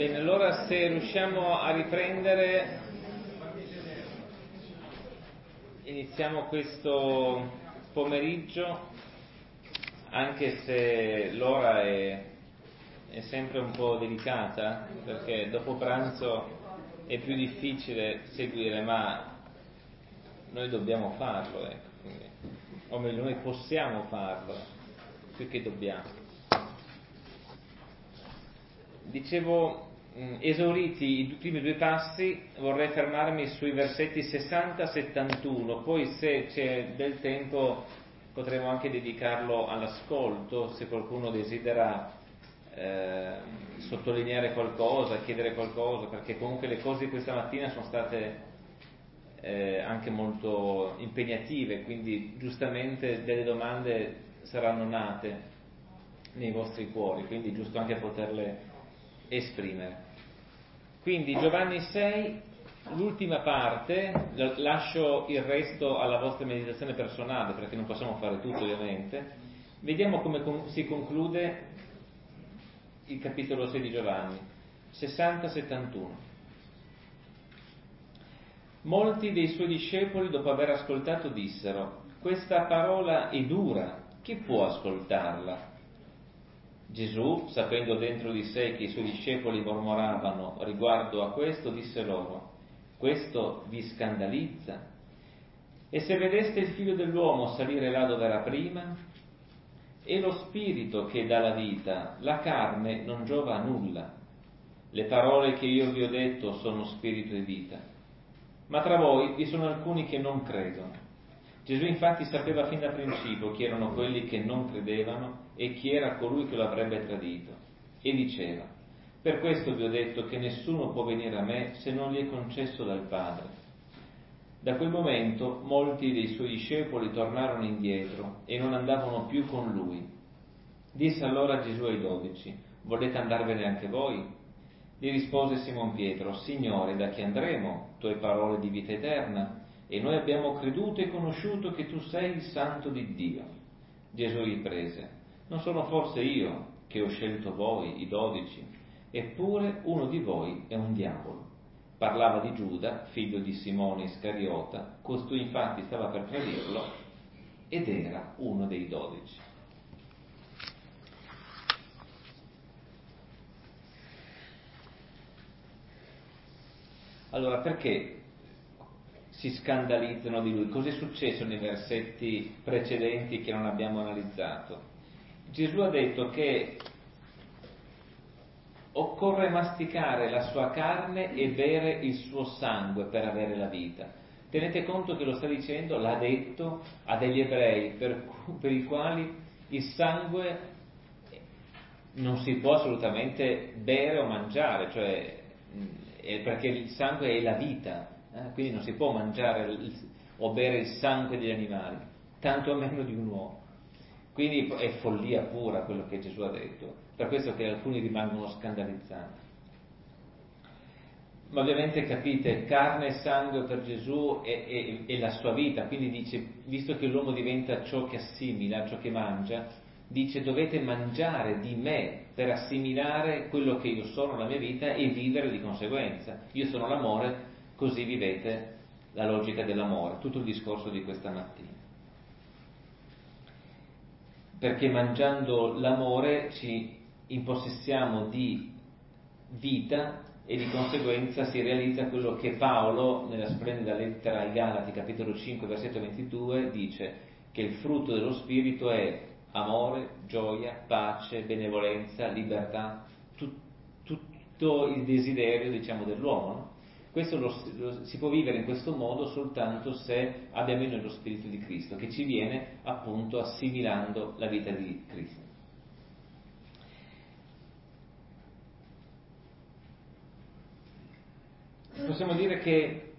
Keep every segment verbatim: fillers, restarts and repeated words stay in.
Bene, allora se riusciamo a riprendere, iniziamo questo pomeriggio, anche se l'ora è, è sempre un po' delicata, perché dopo pranzo è più difficile seguire, ma noi dobbiamo farlo, ecco, quindi, o meglio, noi possiamo farlo, più che dobbiamo. Dicevo, mh, esauriti i primi due passi, vorrei fermarmi sui versetti sessanta settantuno, poi se c'è del tempo potremo anche dedicarlo all'ascolto, se qualcuno desidera eh, sottolineare qualcosa, chiedere qualcosa, perché comunque le cose di questa mattina sono state eh, anche molto impegnative, quindi giustamente delle domande saranno nate nei vostri cuori, quindi è giusto anche poterle esprimere. Quindi Giovanni sei, l'ultima parte, lascio il resto alla vostra meditazione personale perché non possiamo fare tutto ovviamente. Vediamo come si conclude il capitolo sei di Giovanni, sessanta settantuno. Molti dei suoi discepoli, dopo aver ascoltato, dissero: questa parola è dura, chi può ascoltarla? Gesù, sapendo dentro di sé che i suoi discepoli mormoravano riguardo a questo, disse loro: questo vi scandalizza? E se vedeste il figlio dell'uomo salire là dove era prima? È lo spirito che dà la vita, la carne non giova a nulla. Le parole che io vi ho detto sono spirito e vita. Ma tra voi vi sono alcuni che non credono. Gesù infatti sapeva fin da principio chi erano quelli che non credevano e chi era colui che lo avrebbe tradito, e diceva: per questo vi ho detto che nessuno può venire a me se non gli è concesso dal Padre. Da quel momento molti dei suoi discepoli tornarono indietro e non andavano più con lui. Disse allora Gesù ai dodici: volete andarvene anche voi? Gli rispose Simon Pietro: Signore, da chi andremo? Tu hai parole di vita eterna e noi abbiamo creduto e conosciuto che tu sei il Santo di Dio. Gesù gli prese: non sono forse io che ho scelto voi, i dodici? Eppure uno di voi è un diavolo. Parlava di Giuda, figlio di Simone Iscariota, costui infatti stava per tradirlo ed era uno dei dodici. Allora, perché si scandalizzano di lui? Cos'è successo nei versetti precedenti che non abbiamo analizzato? Gesù ha detto che occorre masticare la sua carne e bere il suo sangue per avere la vita. Tenete conto che lo sta dicendo, l'ha detto a degli ebrei per, per i quali il sangue non si può assolutamente bere o mangiare, cioè perché il sangue è la vita, eh? Quindi non si può mangiare il, o bere il sangue degli animali, tanto meno di un uomo. Quindi è follia pura quello che Gesù ha detto, per questo che alcuni rimangono scandalizzati. Ma ovviamente capite, carne e sangue per Gesù è, è, è la sua vita, quindi dice, visto che l'uomo diventa ciò che assimila, ciò che mangia, dice dovete mangiare di me per assimilare quello che io sono, la mia vita, e vivere di conseguenza. Io sono l'amore, così vivete la logica dell'amore, tutto il discorso di questa mattina. Perché mangiando l'amore ci impossessiamo di vita e di conseguenza si realizza quello che Paolo, nella splendida lettera ai Galati, capitolo cinque, versetto ventidue, dice che il frutto dello Spirito è amore, gioia, pace, benevolenza, libertà, tu, tutto il desiderio, diciamo, dell'uomo, no? Questo lo, lo, si può vivere in questo modo soltanto se abbiamo in noi lo Spirito di Cristo, che ci viene appunto assimilando la vita di Cristo. Possiamo dire che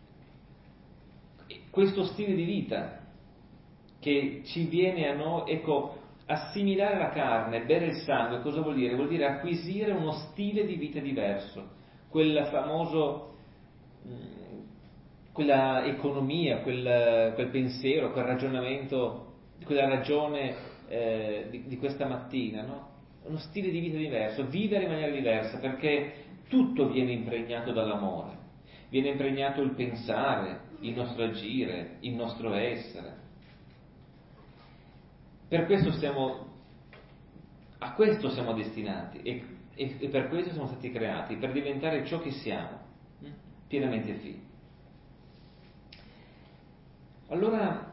questo stile di vita che ci viene a noi, ecco, assimilare la carne, bere il sangue, cosa vuol dire? Vuol dire acquisire uno stile di vita diverso, quel famoso quella economia, quel, quel pensiero, quel ragionamento, quella ragione eh, di, di questa mattina, no? Uno stile di vita diverso, vivere in maniera diversa, perché tutto viene impregnato dall'amore, viene impregnato il pensare, il nostro agire, il nostro essere. Per questo siamo, a questo siamo destinati e, e, e per questo siamo stati creati, per diventare ciò che siamo, pienamente figli. Allora,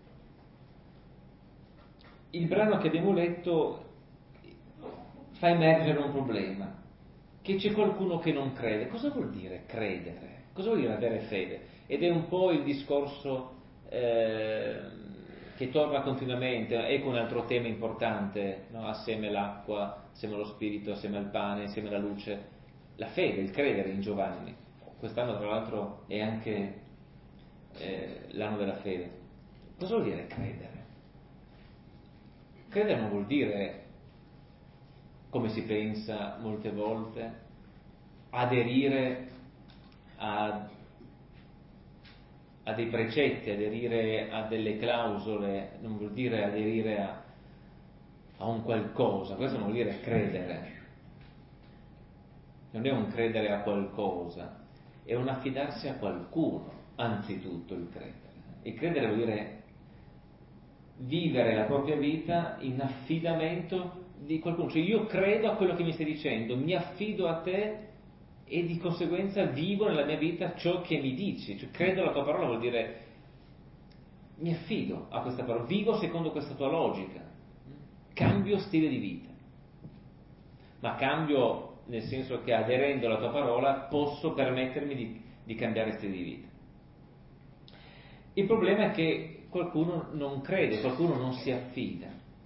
il brano che abbiamo letto fa emergere un problema, che c'è qualcuno che non crede. Cosa vuol dire credere? Cosa vuol dire avere fede? Ed è un po' il discorso eh, che torna continuamente, ecco un altro tema importante, no? Assieme all'acqua, assieme allo spirito, assieme al pane, assieme alla luce, la fede, il credere in Giovanni. Quest'anno tra l'altro è anche eh, l'anno della fede. Cosa vuol dire credere? Credere non vuol dire, come si pensa molte volte, aderire a, a dei precetti, aderire a delle clausole, non vuol dire aderire a, a un qualcosa, questo non vuol dire credere, non è un credere a qualcosa, è un affidarsi a qualcuno, anzitutto il credere. Il credere vuol dire vivere la propria vita in affidamento di qualcuno, cioè io credo a quello che mi stai dicendo, mi affido a te e di conseguenza vivo nella mia vita ciò che mi dici, cioè credo alla tua parola vuol dire mi affido a questa parola, vivo secondo questa tua logica, cambio stile di vita, ma cambio nel senso che aderendo alla tua parola posso permettermi di, di cambiare stile di vita. Il problema è che qualcuno non crede, qualcuno non si affida,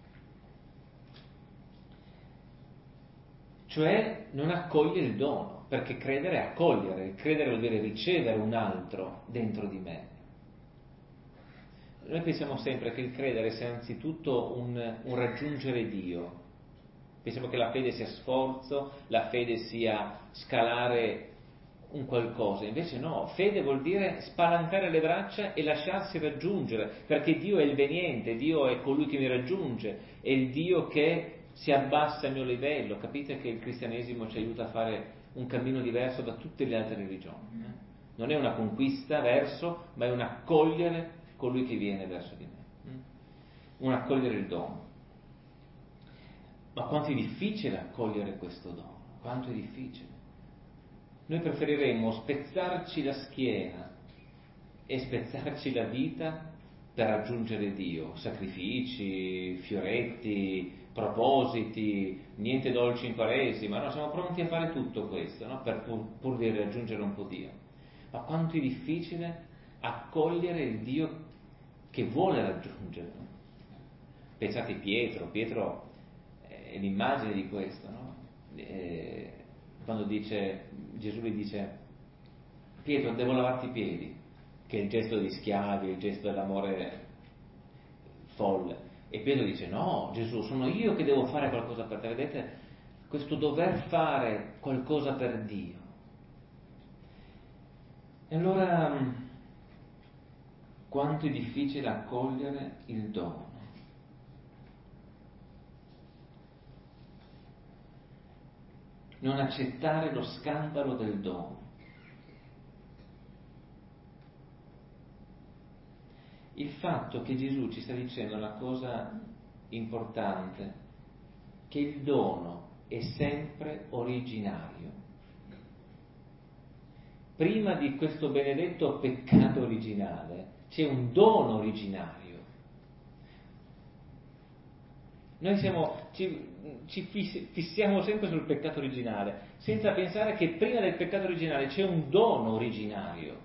cioè non accoglie il dono, perché credere è accogliere, credere vuol dire ricevere un altro dentro di me. Noi pensiamo sempre che il credere sia anzitutto un, un raggiungere Dio, pensiamo che la fede sia sforzo, la fede sia scalare un qualcosa, invece no, fede vuol dire spalancare le braccia e lasciarsi raggiungere, perché Dio è il veniente, Dio è colui che mi raggiunge, è il Dio che si abbassa al mio livello. Capite che il cristianesimo ci aiuta a fare un cammino diverso da tutte le altre religioni, eh? Non è una conquista verso, ma è un accogliere colui che viene verso di me, eh? Un accogliere il dono. Ma quanto è difficile accogliere questo dono, quanto è difficile. Noi preferiremmo spezzarci la schiena e spezzarci la vita per raggiungere Dio, sacrifici, fioretti, propositi, niente dolci in quaresima, no? Siamo pronti a fare tutto questo, no? Per pur, pur di raggiungere un po' Dio. Ma quanto è difficile accogliere il Dio che vuole raggiungerlo. Pensate a Pietro, Pietro è l'immagine di questo, no? Eh, quando dice, Gesù gli dice, Pietro, devo lavarti i piedi, che è il gesto degli schiavi, il gesto dell'amore folle. E Pietro dice, no, Gesù, sono io che devo fare qualcosa per te. Vedete, questo dover fare qualcosa per Dio. E allora, quanto è difficile accogliere il dono. Non accettare lo scandalo del dono. Il fatto che Gesù ci sta dicendo una cosa importante, che il dono è sempre originario. Prima di questo benedetto peccato originale c'è un dono originario. Noi siamo, ci, ci fissiamo sempre sul peccato originale, senza pensare che prima del peccato originale c'è un dono originario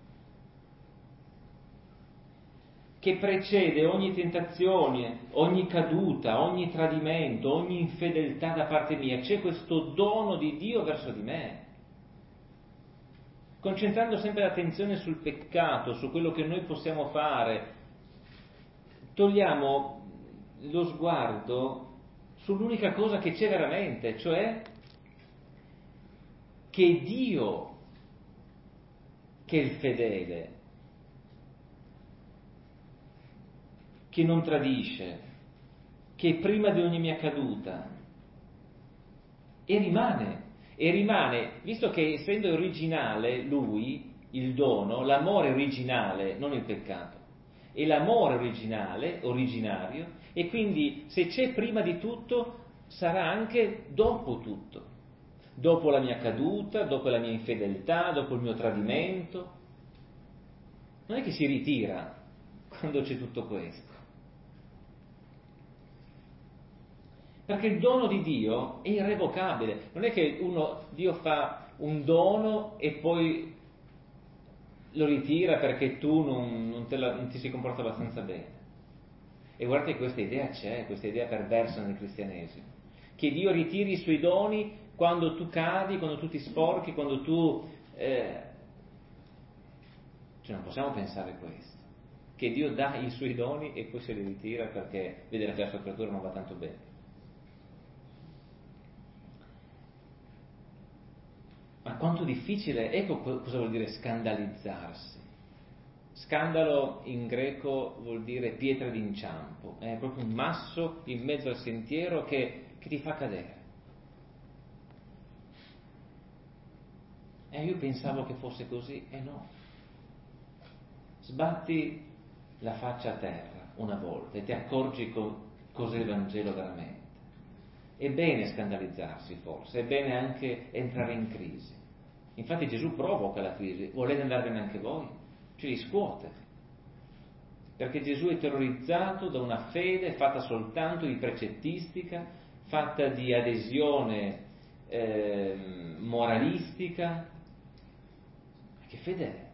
che precede ogni tentazione, ogni caduta, ogni tradimento, ogni infedeltà da parte mia. C'è questo dono di Dio verso di me. Concentrando sempre l'attenzione sul peccato, su quello che noi possiamo fare, togliamo lo sguardo sull'unica cosa che c'è veramente, cioè che è Dio che è il fedele, che non tradisce, che è prima di ogni mia caduta e rimane, e rimane, visto che essendo originale lui, il dono, l'amore originale, non il peccato, è l'amore originale, originario, e quindi se c'è prima di tutto sarà anche dopo tutto, dopo la mia caduta, dopo la mia infedeltà, dopo il mio tradimento. Non è che si ritira quando c'è tutto questo, perché il dono di Dio è irrevocabile. Non è che uno, Dio fa un dono e poi lo ritira perché tu non, non, te la, non ti si comporta abbastanza bene. E guardate che questa idea c'è, questa idea perversa nel cristianesimo, che Dio ritiri i suoi doni quando tu cadi, quando tu ti sporchi, quando tu... Eh... Cioè non possiamo pensare questo, che Dio dà i suoi doni e poi se li ritira perché vede che la sua creatura non va tanto bene. Ma quanto difficile, ecco cosa vuol dire scandalizzarsi. Scandalo in greco vuol dire pietra d'inciampo, è proprio un masso in mezzo al sentiero che, che ti fa cadere. E io pensavo che fosse così, e no. Sbatti la faccia a terra una volta e ti accorgi co- cos'è il Vangelo veramente. È bene scandalizzarsi forse, è bene anche entrare in crisi. Infatti Gesù provoca la crisi, volete andarvene anche voi? Ci riscuote. Perché Gesù è terrorizzato da una fede fatta soltanto di precettistica, fatta di adesione eh, moralistica. Che fede è?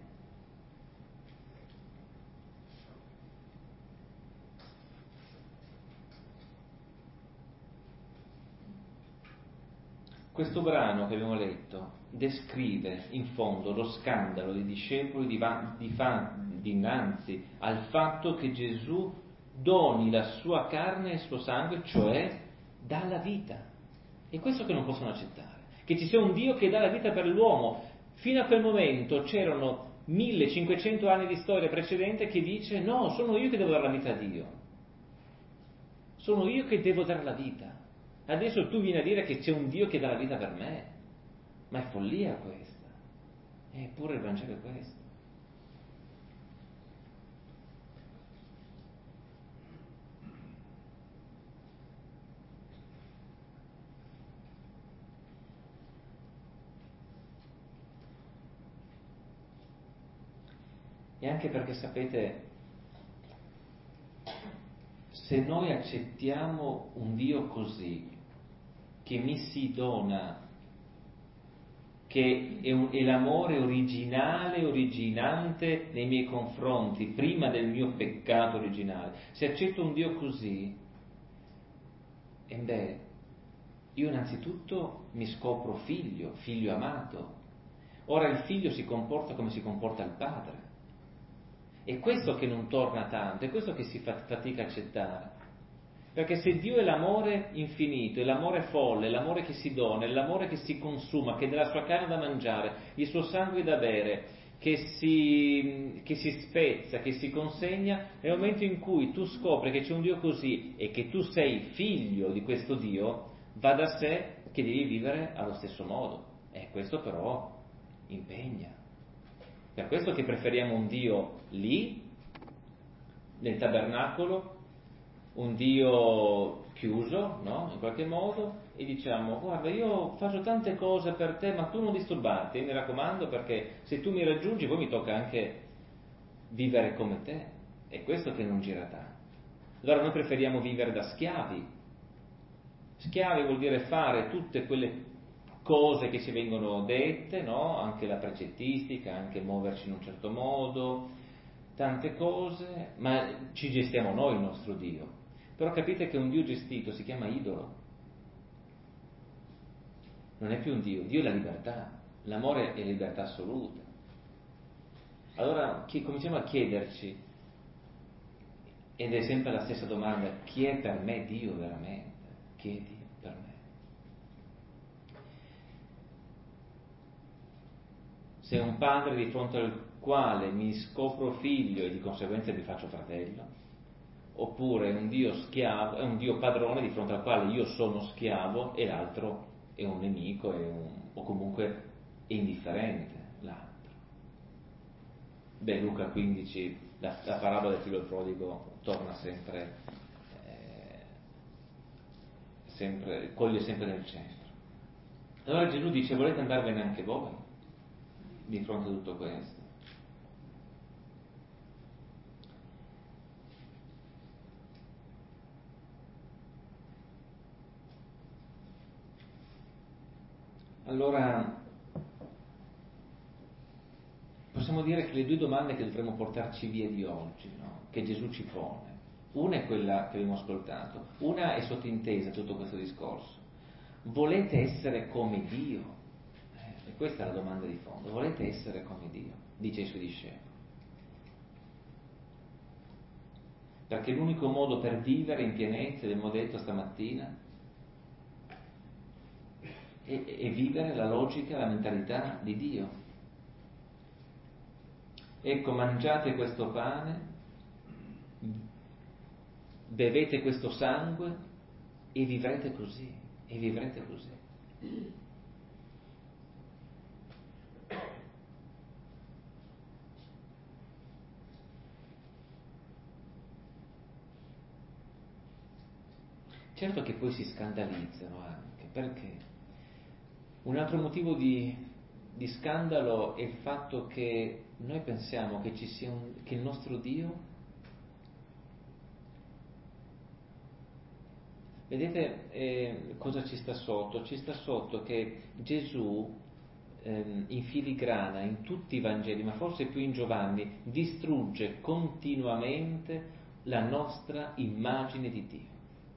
Questo brano che abbiamo letto descrive in fondo lo scandalo dei discepoli di, va- di fa- dinanzi al fatto che Gesù doni la sua carne e il suo sangue, cioè dà la vita. È questo che non possono accettare, che ci sia un Dio che dà la vita per l'uomo. Fino a quel momento c'erano millecinquecento anni di storia precedente che dice no, sono io che devo dare la vita a Dio, sono io che devo dare la vita. Adesso tu vieni a dire che c'è un Dio che dà la vita per me, ma è follia questa, eppure il Vangelo è questo. E anche perché sapete, se noi accettiamo un Dio così, che mi si dona, che è, un, è l'amore originale, originante nei miei confronti, prima del mio peccato originale, se accetto un Dio così, e beh, io innanzitutto mi scopro figlio, figlio amato. Ora il figlio si comporta come si comporta il padre. È questo che non torna tanto, è questo che si fa fatica a accettare. Perché se Dio è l'amore infinito, è l'amore folle, è l'amore che si dona, è l'amore che si consuma, che dà la sua carne da mangiare, il suo sangue da bere, che si, che si spezza, che si consegna, nel momento in cui tu scopri che c'è un Dio così e che tu sei figlio di questo Dio, va da sé che devi vivere allo stesso modo. E questo però impegna. Per questo che preferiamo un Dio lì, nel tabernacolo, un Dio chiuso, no? In qualche modo, e diciamo, guarda, io faccio tante cose per te, ma tu non disturbarti, mi raccomando, perché se tu mi raggiungi poi mi tocca anche vivere come te. È questo che non gira tanto. Allora noi preferiamo vivere da schiavi. Schiavi vuol dire fare tutte quelle cose che ci vengono dette, no? Anche la precettistica, anche muoverci in un certo modo, tante cose, ma ci gestiamo noi il nostro Dio. Però capite che un Dio gestito si chiama idolo. Non è più un Dio, Dio è la libertà, l'amore è libertà assoluta. Allora chi, cominciamo a chiederci, ed è sempre la stessa domanda, chi è per me Dio veramente? Chi è Dio per me? Se un padre di fronte al quale mi scopro figlio e di conseguenza mi faccio fratello, oppure un Dio schiavo, è un Dio padrone di fronte al quale io sono schiavo e l'altro è un nemico, è un, o comunque è indifferente l'altro. Beh, Luca quindici, la, la parabola del figlio prodigo torna sempre, eh, sempre, coglie sempre nel centro. Allora Gesù dice: volete andarvene anche voi di fronte a tutto questo? Allora possiamo dire che le due domande che dovremmo portarci via di oggi, no? Che Gesù ci pone, una è quella che abbiamo ascoltato, una è sottintesa tutto questo discorso: volete essere come Dio? Eh, e questa è la domanda di fondo: volete essere come Dio? Dice ai suoi discepoli. Perché l'unico modo per vivere in pienezza, abbiamo detto stamattina, è, è vivere la logica, la mentalità di Dio. Ecco, mangiate questo pane, bevete questo sangue e vivrete così, e vivrete così. Certo che poi si scandalizzano anche, perché un altro motivo di, di scandalo è il fatto che noi pensiamo che ci sia un, che il nostro Dio, vedete eh, cosa ci sta sotto? Ci sta sotto che Gesù ehm, in filigrana in tutti i Vangeli, ma forse più in Giovanni, distrugge continuamente la nostra immagine di Dio.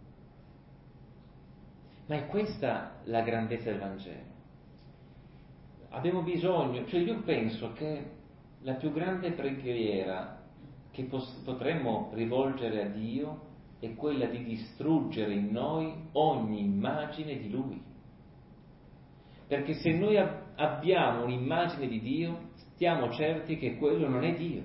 Ma è questa la grandezza del Vangelo. Abbiamo bisogno, cioè io penso che la più grande preghiera che pos- potremmo rivolgere a Dio è quella di distruggere in noi ogni immagine di Lui. Perché se noi ab- abbiamo un'immagine di Dio, stiamo certi che quello non è Dio.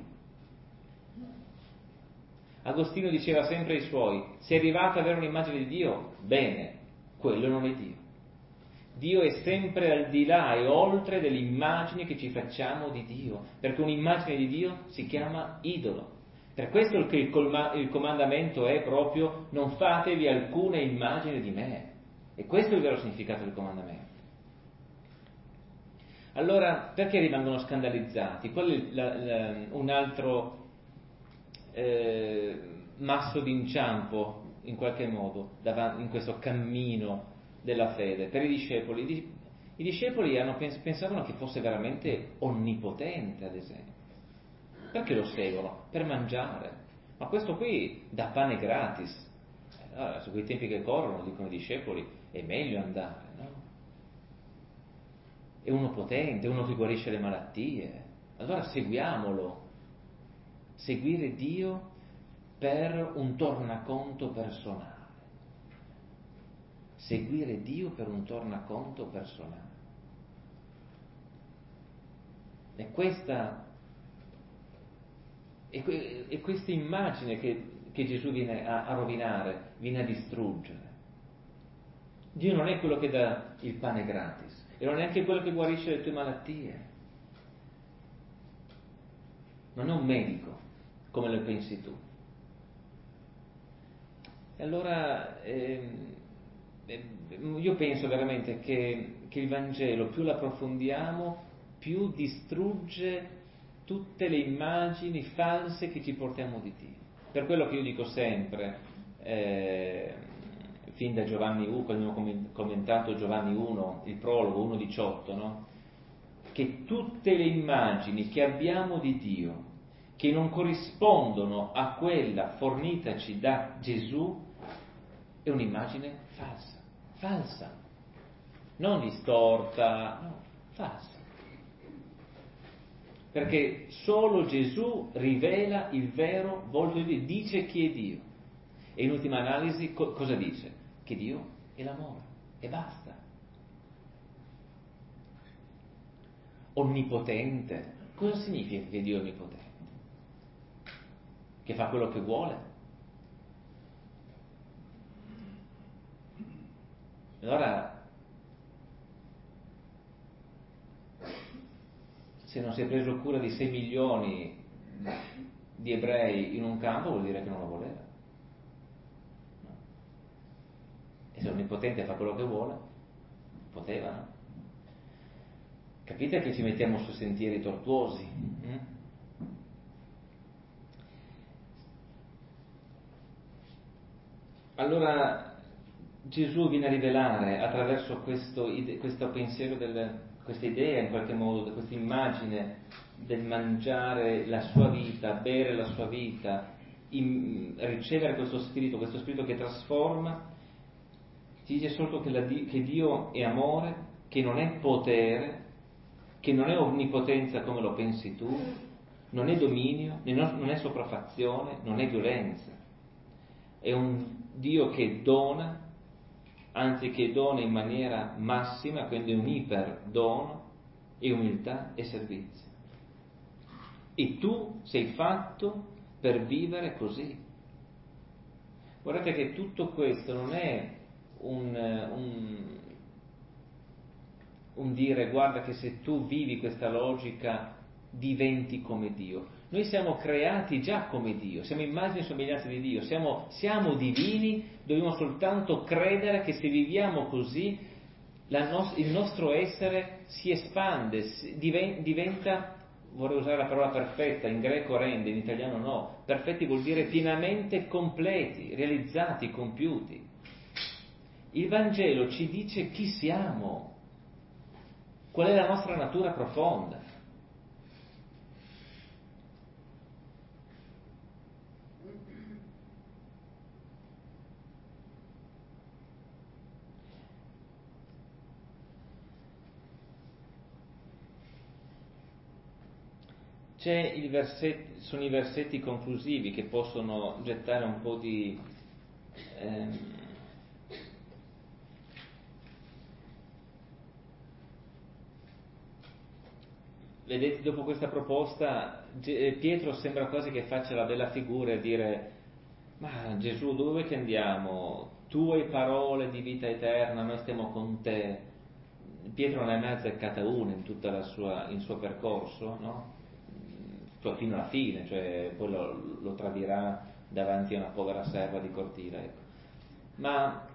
Agostino diceva sempre ai suoi: se arrivate ad avere un'immagine di Dio, bene, quello non è Dio. Dio è sempre al di là e oltre delle immagini che ci facciamo di Dio, perché un'immagine di Dio si chiama idolo. Per questo che il, colma- il comandamento è proprio: non fatevi alcuna immagine di me. E questo è il vero significato del comandamento. Allora, perché rimangono scandalizzati? Quello è la, la, un altro eh, masso d'inciampo, in qualche modo, davanti, in questo cammino della fede. Per i discepoli, i discepoli hanno, pensavano che fosse veramente onnipotente, ad esempio. Perché lo seguono? Per mangiare. Ma questo qui dà pane gratis. Allora, su quei tempi che corrono, dicono i discepoli, è meglio andare, no? È uno potente, uno che guarisce le malattie. Allora seguiamolo. Seguire Dio per un tornaconto personale. Seguire Dio per un tornaconto personale. E questa è, que, è questa immagine che, che Gesù viene a, a rovinare, viene a distruggere. Dio non è quello che dà il pane gratis, e non è neanche quello che guarisce le tue malattie. Non è un medico, come lo pensi tu. E allora ehm, io penso veramente che, che il Vangelo, più lo approfondiamo, più distrugge tutte le immagini false che ci portiamo di Dio. Per quello che io dico sempre, eh, fin da Giovanni uno, quando abbiamo commentato Giovanni uno, il prologo uno diciotto, no? Che tutte le immagini che abbiamo di Dio, che non corrispondono a quella fornitaci da Gesù, è un'immagine falsa, falsa, non distorta, no, falsa. Perché solo Gesù rivela il vero volto di Dio, dice chi è Dio. E in ultima analisi co- cosa dice? Che Dio è l'amore, e basta. Onnipotente, cosa significa che Dio è onnipotente? Che fa quello che vuole? Allora se non si è preso cura di sei milioni di ebrei in un campo, vuol dire che non lo voleva. No. E se l'Onnipotente fa quello che vuole, poteva, no? Capite che ci mettiamo su sentieri tortuosi? Mm? Allora Gesù viene a rivelare attraverso questo, questo pensiero, del, questa idea in qualche modo, questa immagine del mangiare la sua vita, bere la sua vita, in, ricevere questo spirito, questo spirito che trasforma. Ti dice solo che, la, che Dio è amore, che non è potere, che non è onnipotenza come lo pensi tu, non è dominio, non è sopraffazione, non è violenza. È un Dio che dona, anzi che dona in maniera massima, quindi un iperdono e umiltà e servizio. E tu sei fatto per vivere così. Guardate che tutto questo non è un, un, un dire guarda che se tu vivi questa logica diventi come Dio. Noi siamo creati già come Dio, siamo immagini e somiglianze di Dio, siamo, siamo divini, dobbiamo soltanto credere che se viviamo così la nos- il nostro essere si espande, si, diven- diventa, vorrei usare la parola perfetta, in greco rende, in italiano no, perfetti vuol dire pienamente completi, realizzati, compiuti. Il Vangelo ci dice chi siamo, qual è la nostra natura profonda. C'è il versetto, sono i versetti conclusivi che possono gettare un po' di ehm, vedete, dopo questa proposta Pietro sembra quasi che faccia la bella figura e dire ma Gesù, dove che andiamo? Tu hai parole di vita eterna, noi stiamo con te. Pietro non è mai azzeccata una in tutto il suo percorso, no? Fino alla fine, cioè poi lo, lo tradirà davanti a una povera serva di cortile, ecco. Ma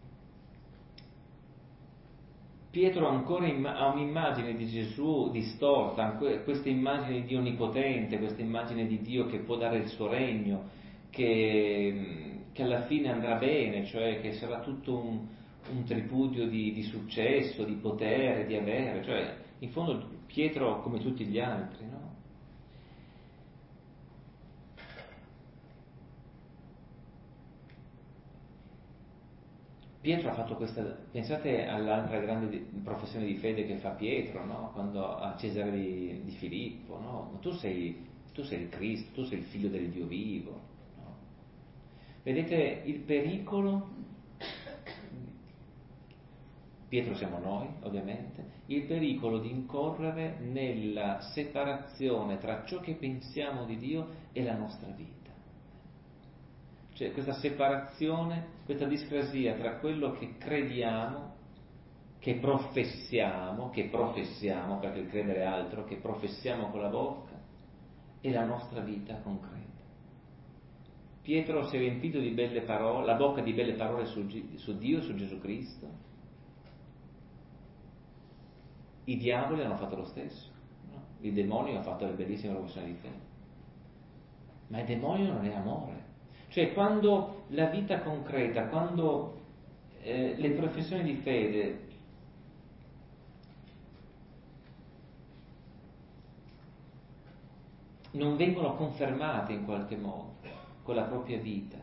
Pietro ancora imma- ha un'immagine di Gesù distorta, questa immagine di onnipotente, questa immagine di Dio che può dare il suo regno, che, che alla fine andrà bene, cioè che sarà tutto un, un tripudio di, di successo, di potere, di avere, cioè in fondo Pietro come tutti gli altri, no? Pietro ha fatto questa, pensate all'altra grande professione di fede che fa Pietro, no? Quando a Cesare di, di Filippo, no? Ma tu sei, tu sei il Cristo, tu sei il figlio del Dio vivo, no? Vedete il pericolo, Pietro siamo noi ovviamente, il pericolo di incorrere nella separazione tra ciò che pensiamo di Dio e la nostra vita. Cioè questa separazione, questa discrasia tra quello che crediamo, che professiamo, che professiamo, perché il credere è altro, che professiamo con la bocca, e la nostra vita concreta. Pietro si è riempito di belle parole, la bocca di belle parole su, su Dio, su Gesù Cristo. I diavoli hanno fatto lo stesso, no? Il demonio ha fatto le bellissime professioni di fede. Ma il demonio non è amore. Cioè quando la vita concreta, quando eh, le professioni di fede non vengono confermate in qualche modo con la propria vita,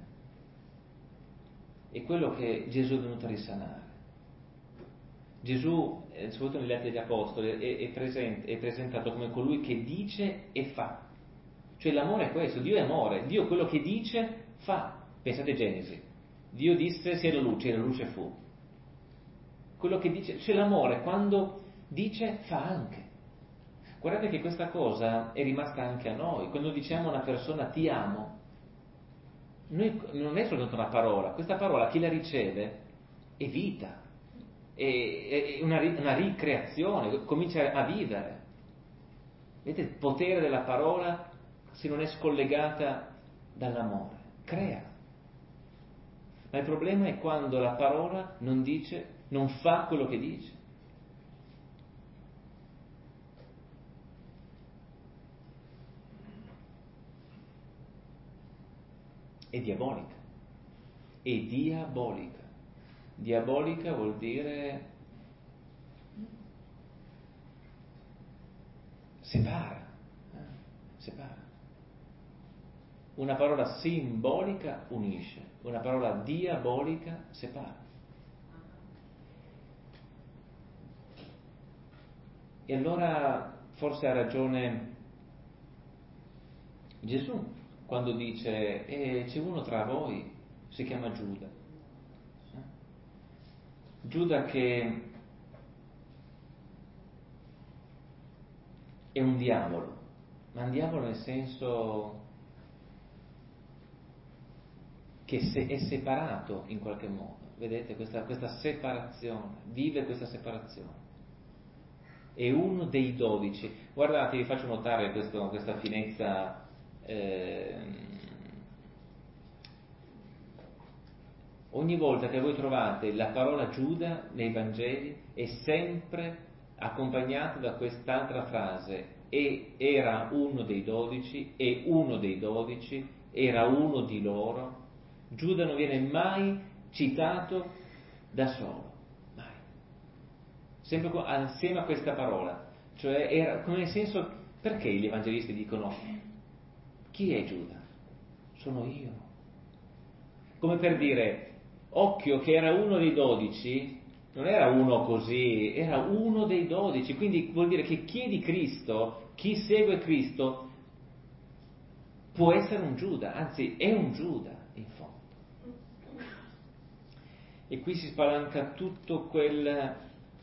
è quello che Gesù è venuto a risanare. Gesù, eh, soprattutto negli Atti degli Apostoli, è, è, present, è presentato come colui che dice e fa. Cioè l'amore è questo, Dio è amore, Dio quello che dice fa. Pensate a Genesi, Dio disse sia la luce e la luce fu. Quello che dice, cioè l'amore quando dice fa anche. Guardate che questa cosa è rimasta anche a noi, quando diciamo a una persona ti amo, noi, non è soltanto una parola, questa parola chi la riceve è vita, è, è una, una ricreazione, comincia a vivere. Vedete, il potere della parola, se non è scollegata dall'amore, crea. Ma il problema è quando la parola non dice, non fa quello che dice. È diabolica. È diabolica. Diabolica vuol dire separa, eh? separa. Una parola simbolica unisce, una parola diabolica separa. E allora forse ha ragione Gesù quando dice eh, c'è uno tra voi, si chiama Giuda. Eh? Giuda che è un diavolo, ma un diavolo nel senso che se è separato in qualche modo, vedete questa, questa separazione, vive questa separazione. È uno dei dodici. Guardate, vi faccio notare questo, questa finezza. Eh, ogni volta che voi trovate la parola Giuda nei Vangeli è sempre accompagnata da quest'altra frase: e era uno dei dodici, e uno dei dodici, era uno di loro. Giuda non viene mai citato da solo, mai. Sempre assieme a questa parola. Cioè, era, come nel senso, perché gli evangelisti dicono chi è Giuda? Sono io. Come per dire, occhio che era uno dei dodici, non era uno così, era uno dei dodici, quindi vuol dire che chi è di Cristo, chi segue Cristo, può essere un Giuda, anzi è un Giuda in fondo. E qui si spalanca tutto quel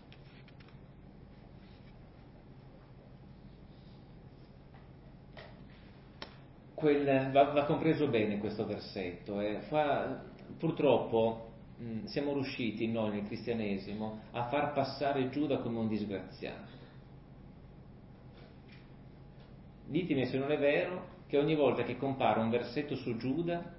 quel va, va compreso bene questo versetto. Eh. Fa, purtroppo mh, siamo riusciti noi nel cristianesimo a far passare Giuda come un disgraziato. Ditemi se non è vero che ogni volta che compare un versetto su Giuda,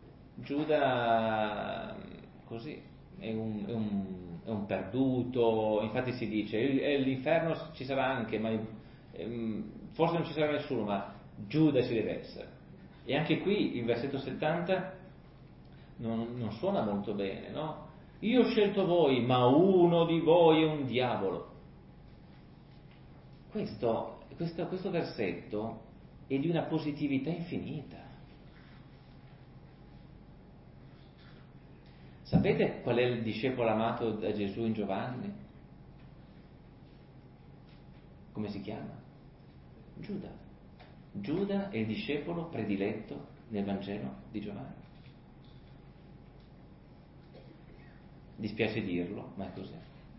Giuda così è un, è un, è un perduto. Infatti si dice l'inferno ci sarà anche, ma ehm, forse non ci sarà nessuno, ma Giuda ci deve essere. E anche qui il versetto settanta non, non suona molto bene, no? Io ho scelto voi, ma uno di voi è un diavolo. Questo, questo, questo versetto è di una positività infinita. Sapete qual è il discepolo amato da Gesù in Giovanni? Come si chiama? Giuda. Giuda è il discepolo prediletto nel Vangelo di Giovanni. Dispiace dirlo, ma è così.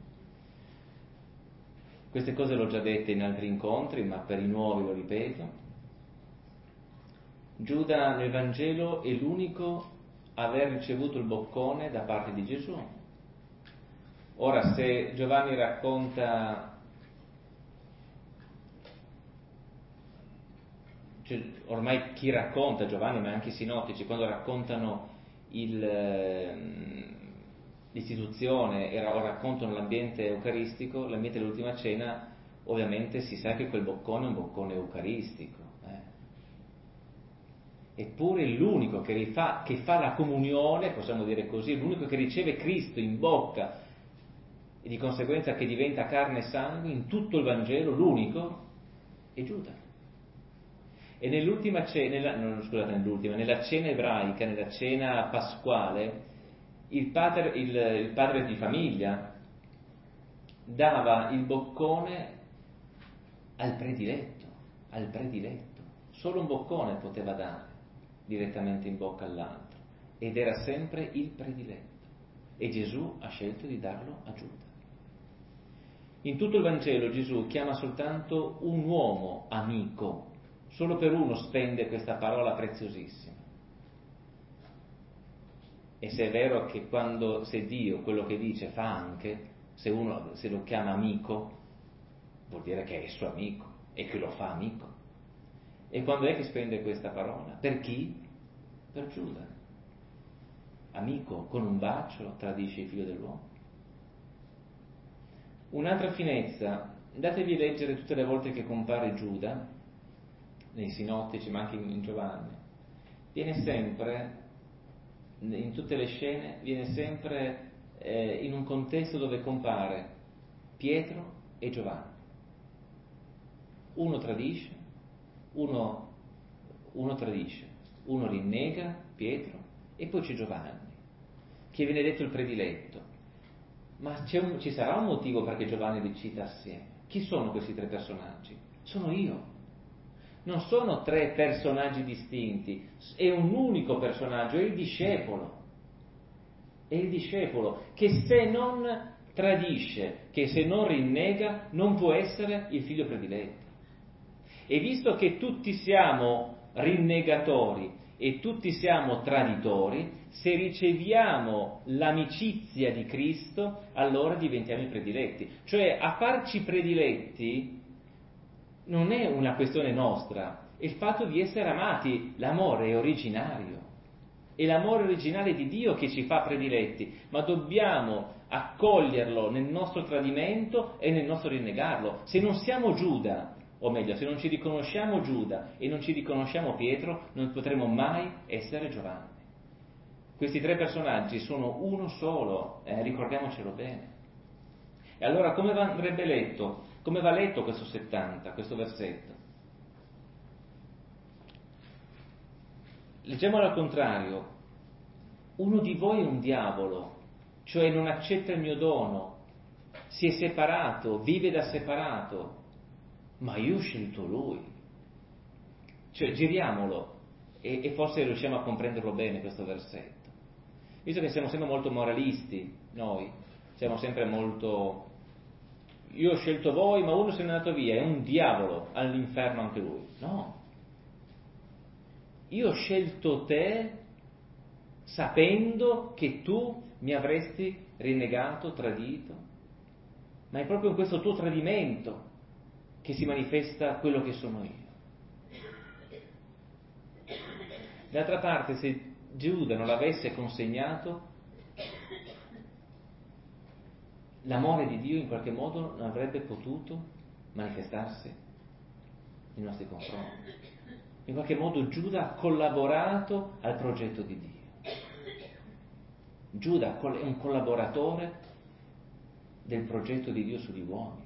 Queste cose l'ho già dette in altri incontri, ma per i nuovi lo ripeto. Giuda nel Vangelo è l'unico a aver ricevuto il boccone da parte di Gesù. Ora, se Giovanni racconta, cioè, ormai chi racconta, Giovanni, ma anche i sinottici, quando raccontano il, l'istituzione e raccontano l'ambiente eucaristico, l'ambiente dell'ultima cena, ovviamente si sa che quel boccone è un boccone eucaristico. Eppure è l'unico che, rifà, che fa la comunione, possiamo dire così, è l'unico che riceve Cristo in bocca e di conseguenza che diventa carne e sangue in tutto il Vangelo, l'unico è Giuda. E nell'ultima cena, nella, no, scusate, nell'ultima, nella cena ebraica, nella cena pasquale, il padre, il, il padre di famiglia dava il boccone al prediletto, al prediletto. Solo un boccone poteva dare direttamente in bocca all'altro, ed era sempre il prediletto, e Gesù ha scelto di darlo a Giuda. In tutto il Vangelo Gesù chiama soltanto un uomo amico, solo per uno spende questa parola preziosissima. E se è vero che quando, se Dio quello che dice fa anche, se uno se lo chiama amico, vuol dire che è il suo amico, e che lo fa amico. E quando è che spende questa parola? Per chi? Per Giuda. Amico, con un bacio tradisce il figlio dell'uomo. Un'altra finezza, andatevi a leggere tutte le volte che compare Giuda, nei sinottici, ma anche in Giovanni, viene sempre, in tutte le scene, viene sempre eh, in un contesto dove compare Pietro e Giovanni. Uno tradisce, uno, uno tradisce, uno rinnega Pietro e poi c'è Giovanni, che viene detto il prediletto. Ma c'è un, ci sarà un motivo perché Giovanni li cita assieme. Chi sono questi tre personaggi? Sono io. Non sono tre personaggi distinti, è un unico personaggio, è il discepolo. È il discepolo che se non tradisce, che se non rinnega, non può essere il figlio prediletto. E visto che tutti siamo rinnegatori e tutti siamo traditori, se riceviamo l'amicizia di Cristo, allora diventiamo i prediletti. Cioè, a farci prediletti non è una questione nostra, è il fatto di essere amati. L'amore è originario, è l'amore originale di Dio che ci fa prediletti, ma dobbiamo accoglierlo nel nostro tradimento e nel nostro rinnegarlo. Se non siamo Giuda, o meglio, se non ci riconosciamo Giuda e non ci riconosciamo Pietro, non potremo mai essere Giovanni. Questi tre personaggi sono uno solo, eh, ricordiamocelo bene. E allora come va, andrebbe letto? Come va letto questo settanta, questo versetto? Leggiamolo al contrario. Uno di voi è un diavolo, cioè non accetta il mio dono, si è separato, vive da separato, ma io ho scelto lui. Cioè giriamolo e, e forse riusciamo a comprenderlo bene questo versetto. Visto che siamo sempre molto moralisti, noi siamo sempre molto, io ho scelto voi ma uno se n'è andato via, è un diavolo, all'inferno anche lui. No, io ho scelto te sapendo che tu mi avresti rinnegato, tradito, ma è proprio in questo tuo tradimento che si manifesta quello che sono io. D'altra parte, se Giuda non l'avesse consegnato, l'amore di Dio in qualche modo non avrebbe potuto manifestarsi nei nostri confronti. In qualche modo Giuda ha collaborato al progetto di Dio. Giuda è un collaboratore del progetto di Dio sugli uomini.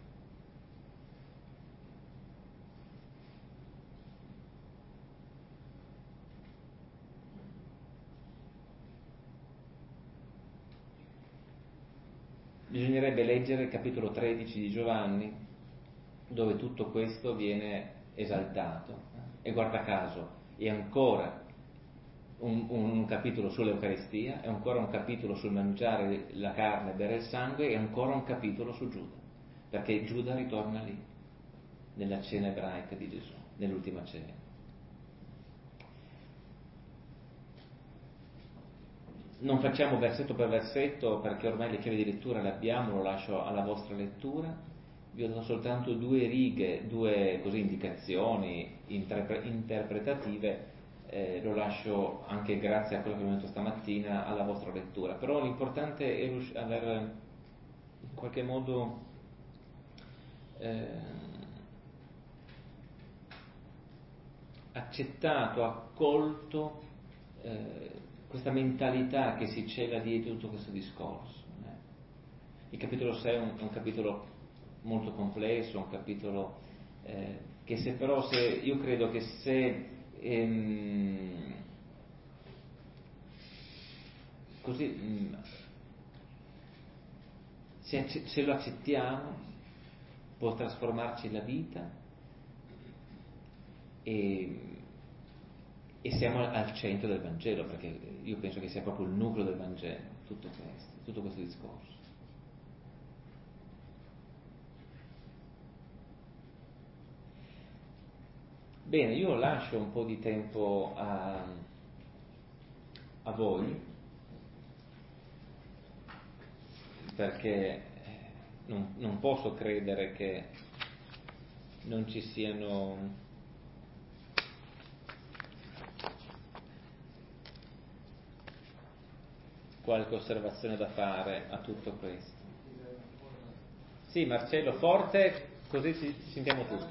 Bisognerebbe leggere il capitolo tredici di Giovanni, dove tutto questo viene esaltato. E guarda caso, è ancora un, un capitolo sull'Eucaristia, è ancora un capitolo sul mangiare la carne e bere il sangue, e ancora un capitolo su Giuda, perché Giuda ritorna lì, nella cena ebraica di Gesù, nell'ultima cena. Non facciamo versetto per versetto perché ormai le chiavi di lettura le abbiamo, lo lascio alla vostra lettura. Vi ho dato soltanto due righe, due così, indicazioni interpre- interpretative, eh, lo lascio anche grazie a quello che abbiamo detto stamattina alla vostra lettura. Però l'importante è rius- aver in qualche modo eh, accettato, accolto eh, questa mentalità che si cela dietro tutto questo discorso. Eh. Il capitolo sei è un, è un capitolo molto complesso, un capitolo eh, che se però, se, io credo che se ehm, così mh, se, se lo accettiamo può trasformarci la vita e E siamo al centro del Vangelo, perché io penso che sia proprio il nucleo del Vangelo, tutto questo, tutto questo discorso. Bene, io lascio un po' di tempo a, a voi, perché non, non posso credere che non ci siano qualche osservazione da fare a tutto questo. Sì, Marcello, forte, così ci, ci sentiamo tutti.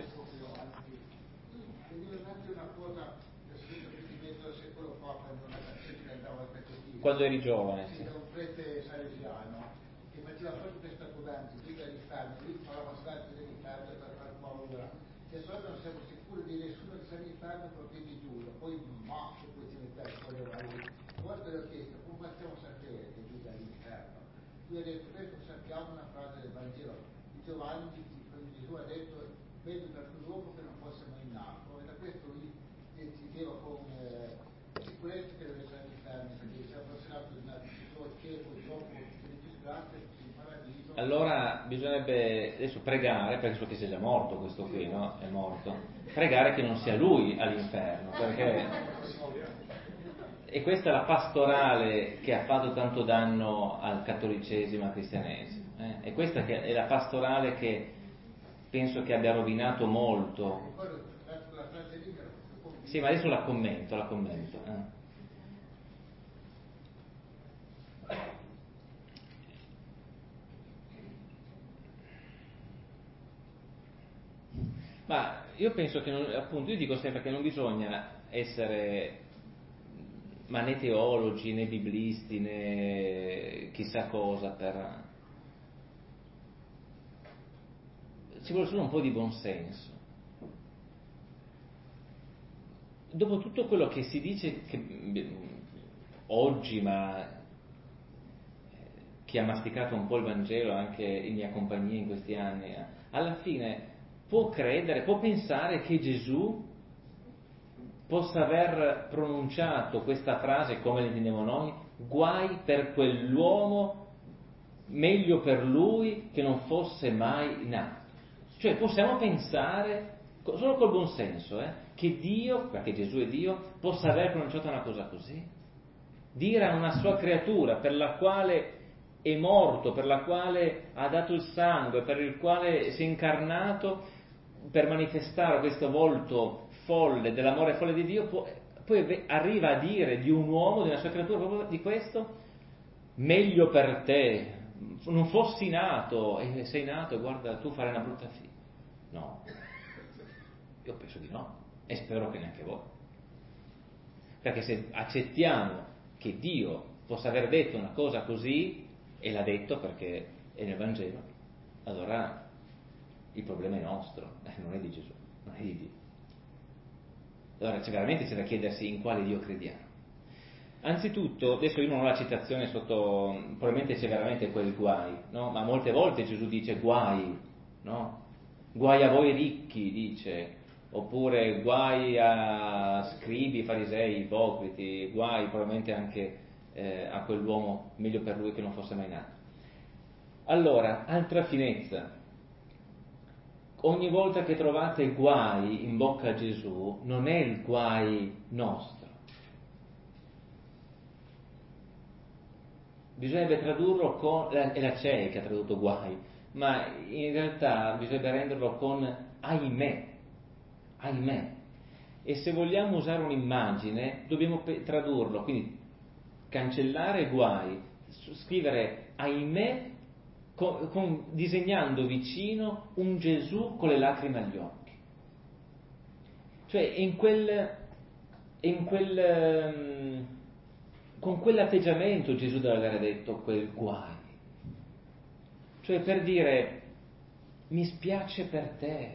Quando eri giovane, sì. Era un prete salesiano che faceva proprio questa codanza, qui da risparmio, lui parlava sempre di risparmio per far paura, che però non siamo sicuri di nessuno che sa risparmio perché mi giuro, poi ma se poi ci mettiamo fuori avanti. Quando l'ho chiesto, come facciamo a sapere che giù dall'inferno? Lui ha detto, questo sappiamo una frase del Vangelo di Giovanni, quando Gesù ha detto, vedo per l'uomo che non fosse mai nato, e da questo lui decideva con eh, sicurezza che deve essere all'inferno, perché siamo appassionato di una cielo, dopo grazie, in paradiso. Allora bisognerebbe adesso pregare, perché so che sia già morto questo qui, no? È morto. Pregare che non sia lui all'inferno, perché e questa è la pastorale che ha fatto tanto danno al cattolicesimo e al cristianesimo. Eh? E questa che è la pastorale che penso che abbia rovinato molto. Sì, ma adesso la commento, la commento. Eh? Ma io penso che, non, appunto, io dico sempre che non bisogna essere ma né teologi, né biblisti, né chissà cosa per... Ci vuole solo un po' di buonsenso. Dopo tutto quello che si dice che, oggi, ma chi ha masticato un po' il Vangelo anche in mia compagnia in questi anni, alla fine può credere, può pensare che Gesù possa aver pronunciato questa frase come la intendiamo noi, guai per quell'uomo, meglio per lui che non fosse mai nato. Cioè possiamo pensare, solo col buon senso, eh, che Dio, perché Gesù è Dio, possa aver pronunciato una cosa così? Dire a una sua creatura per la quale è morto, per la quale ha dato il sangue, per il quale si è incarnato, per manifestare questo volto folle, dell'amore folle di Dio, poi, poi arriva a dire di un uomo, di una sua creatura, proprio di questo, meglio per te, non fossi nato, e sei nato e guarda, tu farai una brutta fine. No, io penso di no, e spero che neanche voi. Perché se accettiamo che Dio possa aver detto una cosa così, e l'ha detto perché è nel Vangelo, allora il problema è nostro, eh, non è di Gesù, non è di Dio. Allora c'è veramente c'è da chiedersi in quale Dio crediamo. Anzitutto, adesso io non ho la citazione sotto, probabilmente c'è veramente quel guai, no? Ma molte volte Gesù dice guai, no? Guai a voi ricchi, dice, oppure guai a scribi, farisei, ipocriti, guai probabilmente anche eh, a quell'uomo, meglio per lui che non fosse mai nato. Allora, altra finezza. Ogni volta che trovate guai in bocca a Gesù, non è il guai nostro. Bisognerebbe tradurlo con, è la C E che ha tradotto guai, ma in realtà bisognerebbe renderlo con ahimè, ahimè. E se vogliamo usare un'immagine, dobbiamo pe- tradurlo, quindi cancellare guai, scrivere ahimè, Con, con, disegnando vicino un Gesù con le lacrime agli occhi. Cioè in quel, in quel um, con quell'atteggiamento Gesù deve aver detto quel guai. Cioè per dire mi spiace per te,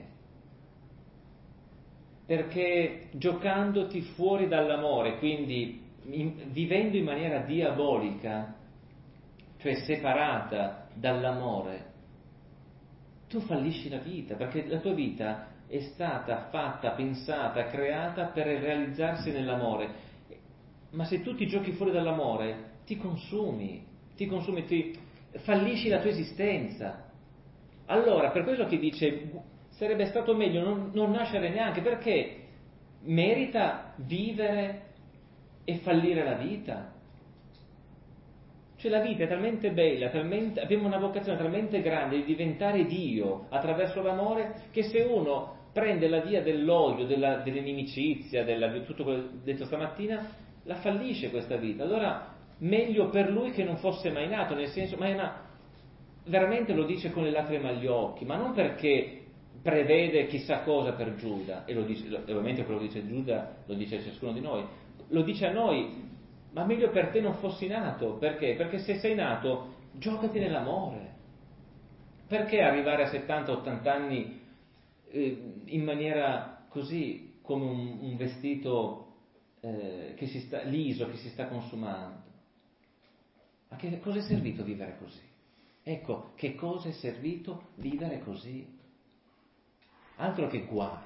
perché giocandoti fuori dall'amore, quindi in, vivendo in maniera diabolica, cioè separata dall'amore, tu fallisci la vita, perché la tua vita è stata fatta, pensata, creata per realizzarsi nell'amore. Ma se tu ti giochi fuori dall'amore, ti consumi, ti consumi, ti fallisci la tua esistenza. Allora, per quello che dice, sarebbe stato meglio non, non nascere neanche, perché merita vivere e fallire la vita. Cioè la vita è talmente bella, talmente, abbiamo una vocazione talmente grande di diventare Dio attraverso l'amore, che se uno prende la via dell'odio, della, dell'inimicizia, della, di tutto quello detto stamattina, la fallisce questa vita. Allora meglio per lui che non fosse mai nato, nel senso, ma è una, veramente lo dice con le lacrime agli occhi, ma non perché prevede chissà cosa per Giuda, e lo dice, ovviamente quello che dice Giuda lo dice a ciascuno di noi, lo dice a noi, ma meglio per te non fossi nato, perché? Perché se sei nato, giocati nell'amore. Perché arrivare a settanta ottanta anni eh, in maniera così, come un, un vestito eh, che si sta, liso, che si sta consumando? Ma che cosa è servito vivere così? Ecco, che cosa è servito vivere così? Altro che guai.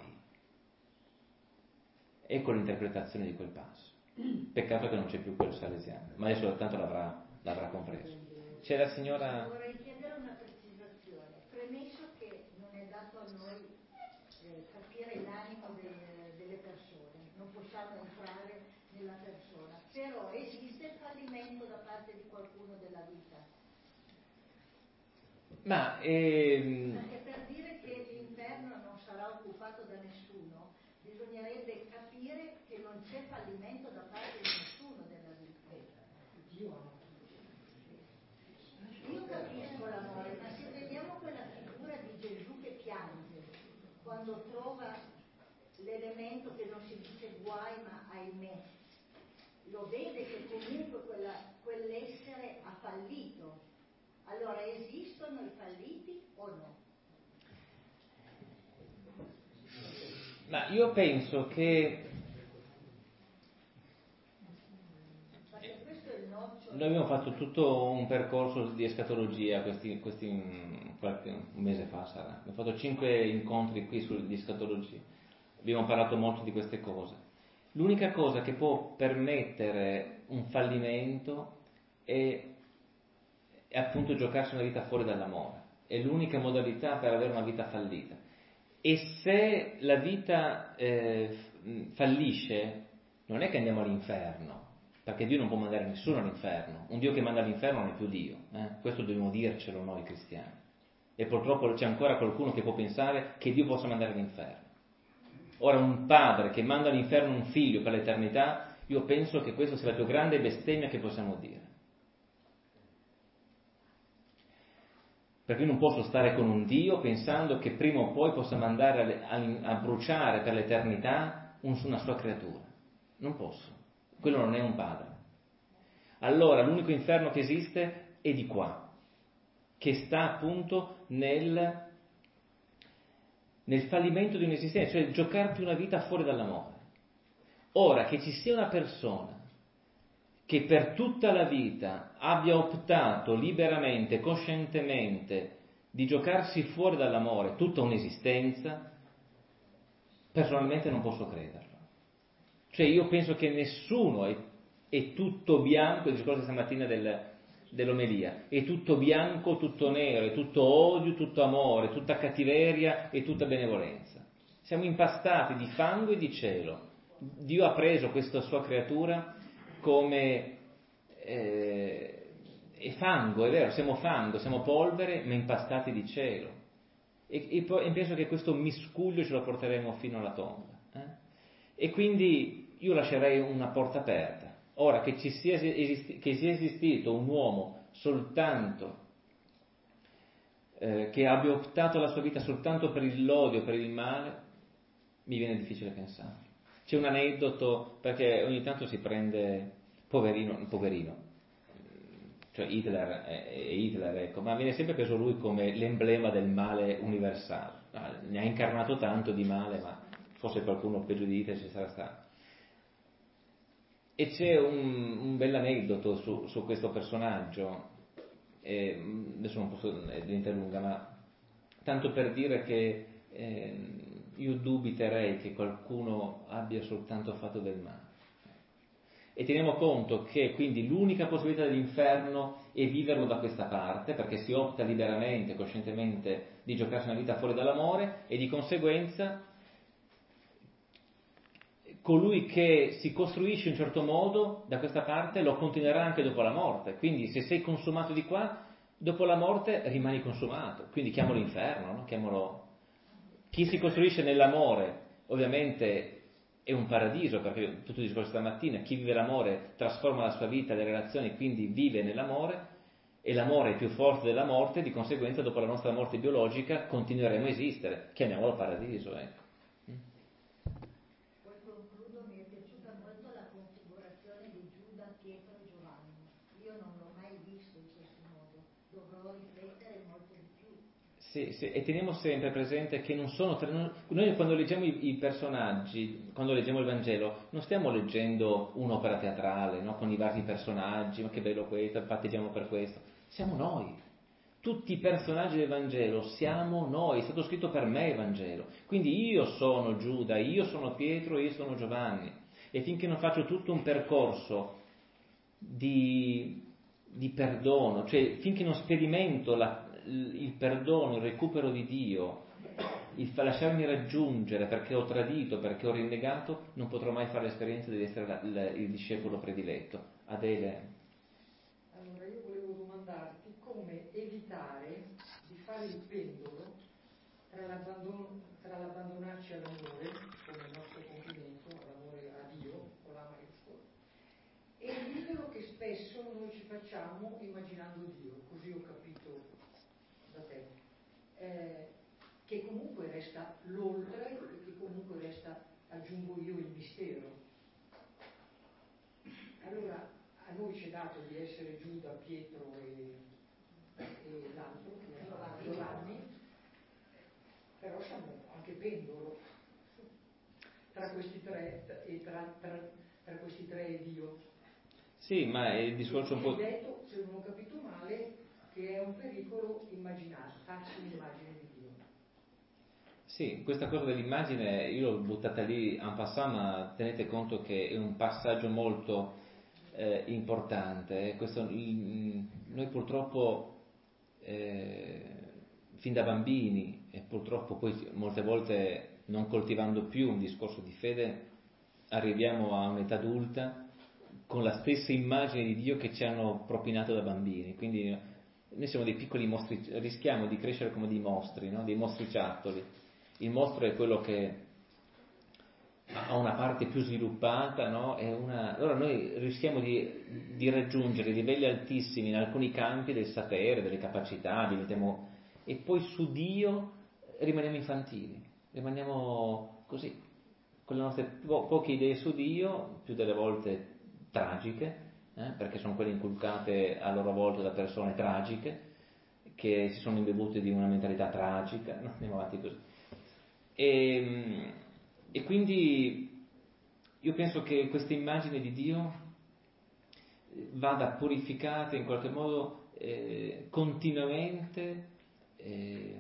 Ecco l'interpretazione di quel passo. Peccato che non c'è più quel salesiano, ma adesso tanto l'avrà, l'avrà compreso. C'è la signora... Vorrei chiedere una precisazione. Premesso che non è dato a noi eh, capire l'animo de, delle persone, non possiamo entrare nella persona, però esiste il fallimento da parte di qualcuno della vita? Ma ehm... perché per dire che l'inferno non sarà occupato da nessuno bisognerebbe capire che non c'è fallimento da parte di nessuno della vita. Io capisco l'amore, ma se vediamo quella figura di Gesù che piange quando trova l'elemento che non si dice guai ma ahimè, lo vede che comunque quella, quell'essere ha fallito. Allora esistono i falliti o no? Ma io penso che noi abbiamo fatto tutto un percorso di escatologia questi, questi qualche un mese fa sarà. Abbiamo fatto cinque incontri qui su, di escatologia. Abbiamo parlato molto di queste cose. L'unica cosa che può permettere un fallimento è, è appunto giocarsi una vita fuori dall'amore. È l'unica modalità per avere una vita fallita. E se la vita eh, fallisce, non è che andiamo all'inferno, perché Dio non può mandare nessuno all'inferno. Un Dio che manda all'inferno non è più Dio. Eh? Questo dobbiamo dircelo noi cristiani. E purtroppo c'è ancora qualcuno che può pensare che Dio possa mandare all'inferno. Ora, un padre che manda all'inferno un figlio per l'eternità, io penso che questa sia la più grande bestemmia che possiamo dire. Perché io non posso stare con un Dio pensando che prima o poi possa mandare a, a, a bruciare per l'eternità una sua creatura. Non posso. Quello non è un padre. Allora l'unico inferno che esiste è di qua, che sta appunto nel, nel fallimento di un'esistenza, cioè giocarti una vita fuori dall'amore. Ora, che ci sia una persona che per tutta la vita abbia optato liberamente, coscientemente, di giocarsi fuori dall'amore tutta un'esistenza, personalmente non posso crederlo. Cioè io penso che nessuno è, è tutto bianco, il discorso di stamattina del, dell'omelia, è tutto bianco, tutto nero, è tutto odio, tutto amore, tutta cattiveria e tutta benevolenza. Siamo impastati di fango e di cielo. Dio ha preso questa sua creatura come eh, è fango, è vero, siamo fango, siamo polvere, ma impastati di cielo. E, e, poi, e penso che questo miscuglio ce lo porteremo fino alla tomba. Eh? E quindi io lascerei una porta aperta. Ora, che ci sia, esisti, che sia esistito un uomo soltanto, eh, che abbia optato la sua vita soltanto per l'odio, per il male, mi viene difficile pensare. C'è un aneddoto, perché ogni tanto si prende, poverino, poverino, cioè Hitler, è Hitler, ecco, ma viene sempre preso lui come l'emblema del male universale. Ah, ne ha incarnato tanto di male, ma forse qualcuno peggio di Hitler ci sarà stato. E c'è un, un bell'aneddoto su, su questo personaggio, e adesso non posso diventare lunga, ma tanto per dire che eh, io dubiterei che qualcuno abbia soltanto fatto del male. E teniamo conto che quindi l'unica possibilità dell'inferno è viverlo da questa parte, perché si opta liberamente, coscientemente di giocarsi una vita fuori dall'amore, e di conseguenza colui che si costruisce in un certo modo da questa parte lo continuerà anche dopo la morte. Quindi se sei consumato di qua, dopo la morte rimani consumato. Quindi chiamalo inferno, no? chiamalo, Chi si costruisce nell'amore, ovviamente è un paradiso, perché tutto il discorso stamattina, chi vive l'amore trasforma la sua vita, le relazioni, quindi vive nell'amore, e l'amore è più forte della morte, di conseguenza dopo la nostra morte biologica continueremo a esistere, chiamiamolo paradiso, ecco. Poi concludo, mi è piaciuta molto la configurazione di Giuda, Pietro e Giovanni. Io non l'ho mai visto in questo modo, dovrò riflettere molto di più. Sì, sì, e teniamo sempre presente che non sono tre, noi quando leggiamo i, i personaggi, quando leggiamo il Vangelo, non stiamo leggendo un'opera teatrale, no? Con i vari personaggi, ma che bello questo, patteggiamo per questo. Siamo noi, tutti i personaggi del Vangelo siamo noi, è stato scritto per me il Vangelo, quindi io sono Giuda, io sono Pietro, io sono Giovanni, e finché non faccio tutto un percorso di, di perdono, cioè finché non sperimento la, il perdono, il recupero di Dio, il lasciarmi raggiungere perché ho tradito, perché ho rinnegato, non potrò mai fare l'esperienza di essere la, la, il discepolo prediletto. Adele. Allora io volevo domandarti come evitare di fare il pendolo tra, l'abbandono, tra l'abbandonarci all'amore, come il nostro compimento, all'amore a Dio, con l'A maiuscola, e il libero che spesso noi ci facciamo immaginando Dio, così ho capito da te, eh, che comunque resta l'oltre e che comunque resta, aggiungo io, il mistero. Allora a noi ci è dato di essere Giuda, Pietro e, e l'altro, che era Giovanni, però siamo anche pendolo tra questi tre e tra, tra, tra questi tre e Dio. Sì, ma è il discorso un po'. Hai detto, se non ho capito male, che è un pericolo immaginare, farsi un'immagine di Dio. Sì, questa cosa dell'immagine io l'ho buttata lì en passant, ma tenete conto che è un passaggio molto eh, importante. Questo, noi purtroppo eh, fin da bambini e purtroppo poi molte volte non coltivando più un discorso di fede arriviamo a un'età adulta con la stessa immagine di Dio che ci hanno propinato da bambini, quindi noi siamo dei piccoli mostri, rischiamo di crescere come dei mostri, no? Dei mostriciattoli. Il mostro è quello che ha una parte più sviluppata, no? È una... Allora noi rischiamo di, di raggiungere livelli altissimi in alcuni campi del sapere, delle capacità, diventiamo... e poi su Dio rimaniamo infantili, rimaniamo così, con le nostre po- poche idee su Dio, più delle volte tragiche, eh? Perché sono quelle inculcate a loro volta da persone tragiche, che si sono imbevute di una mentalità tragica, no? Andiamo avanti così. E, e quindi io penso che questa immagine di Dio vada purificata in qualche modo eh, continuamente, eh,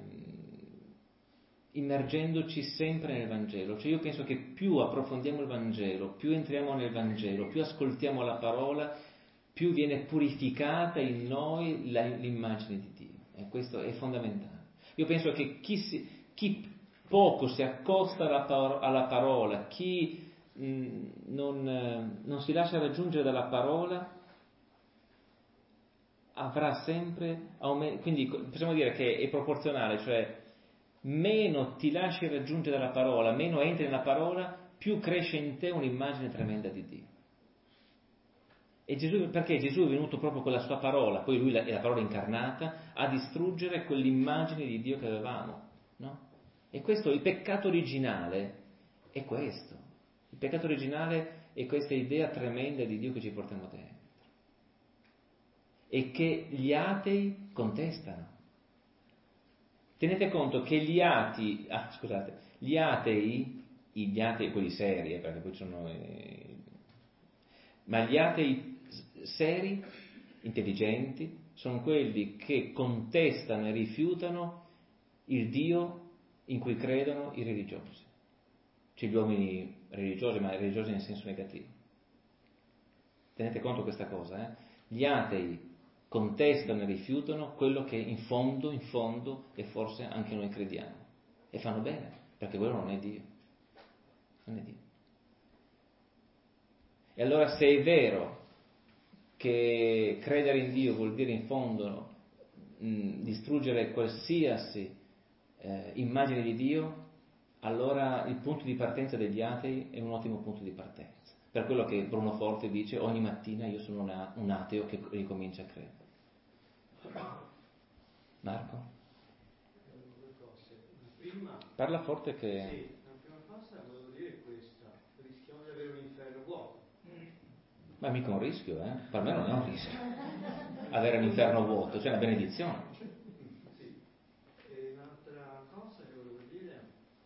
immergendoci sempre nel Vangelo. Cioè io penso che più approfondiamo il Vangelo, più entriamo nel Vangelo, più ascoltiamo la parola, più viene purificata in noi la, l'immagine di Dio. E questo è fondamentale. Io penso che chi, si, chi poco si accosta alla, par- alla parola, chi mh, non, eh, non si lascia raggiungere dalla parola, avrà sempre aumento. Quindi possiamo dire che è proporzionale, cioè meno ti lasci raggiungere dalla parola, meno entri nella parola, più cresce in te un'immagine tremenda di Dio. E Gesù, perché Gesù è venuto proprio con la sua parola, poi lui è la parola incarnata, a distruggere quell'immagine di Dio che avevamo, no? E questo, il peccato originale è questo. Il peccato originale è questa idea tremenda di Dio che ci portiamo dentro. E che gli atei contestano. Tenete conto che gli atei, ah, scusate, gli atei, gli atei quelli seri, eh, perché poi ci sono, eh, ma gli atei seri, intelligenti, sono quelli che contestano e rifiutano il Dio in cui credono i religiosi, cioè gli uomini religiosi, ma religiosi nel senso negativo. Tenete conto questa cosa, eh? Gli atei contestano e rifiutano quello che in fondo, in fondo, e forse anche noi crediamo. E fanno bene, perché quello non è Dio. Non è Dio. E allora se è vero che credere in Dio vuol dire in fondo mh, distruggere qualsiasi eh, immagine di Dio, allora il punto di partenza degli atei è un ottimo punto di partenza. Per quello che Bruno Forte dice, ogni mattina io sono una, un ateo che ricomincia a credere. Marco? Prima, Parla forte che... Sì, la prima cosa volevo dire questa, rischiamo di avere un inferno vuoto. Ma mica un rischio, eh? Per me non è un rischio. Avere un inferno vuoto, cioè una benedizione. Sì. E un'altra cosa che volevo dire,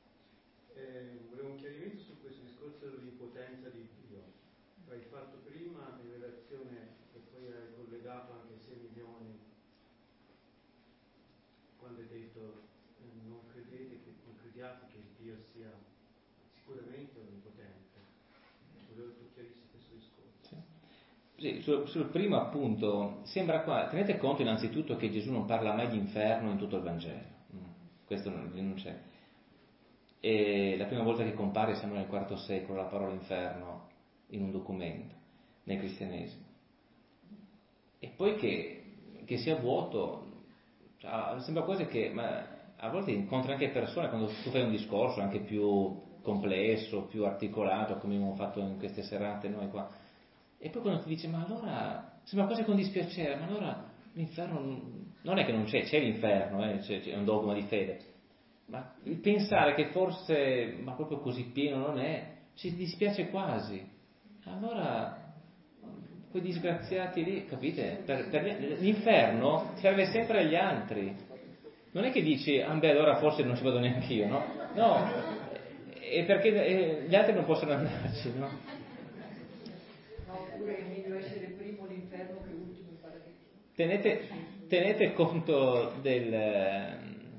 eh, volevo un chiarimento su questo discorso dell'impotenza di Dio. L'hai fatto prima in relazione, e poi hai collegato anche sei milioni, quando hai detto eh, non credete, che, non crediate che Dio sia sicuramente onnipotente. Volevo che tu chiarissi questo discorso. Sì, sul, sul primo appunto, sembra qua, tenete conto innanzitutto che Gesù non parla mai di inferno in tutto il Vangelo, questo non, non c'è. E la prima volta che compare siamo nel quarto secolo la parola inferno in un documento, nel cristianesimo. E poi che, che sia vuoto, cioè, sembra quasi che, ma a volte incontri anche persone quando tu fai un discorso anche più complesso, più articolato, come abbiamo fatto in queste serate noi qua. E poi quando ti dice, ma allora, sembra quasi con dispiacere, ma allora l'inferno non è che non c'è, c'è l'inferno, eh, c'è, c'è un dogma di fede, ma il pensare che forse, ma proprio così pieno non è, ci dispiace quasi. Allora, quei disgraziati lì, capite? Per, per gli, l'inferno serve sempre agli altri. Non è che dici, ah beh, allora forse non ci vado neanche io, no? No, è perché gli altri non possono andarci, no? Oppure è meglio essere primo l'inferno che ultimo il paradiso. Tenete, tenete conto del,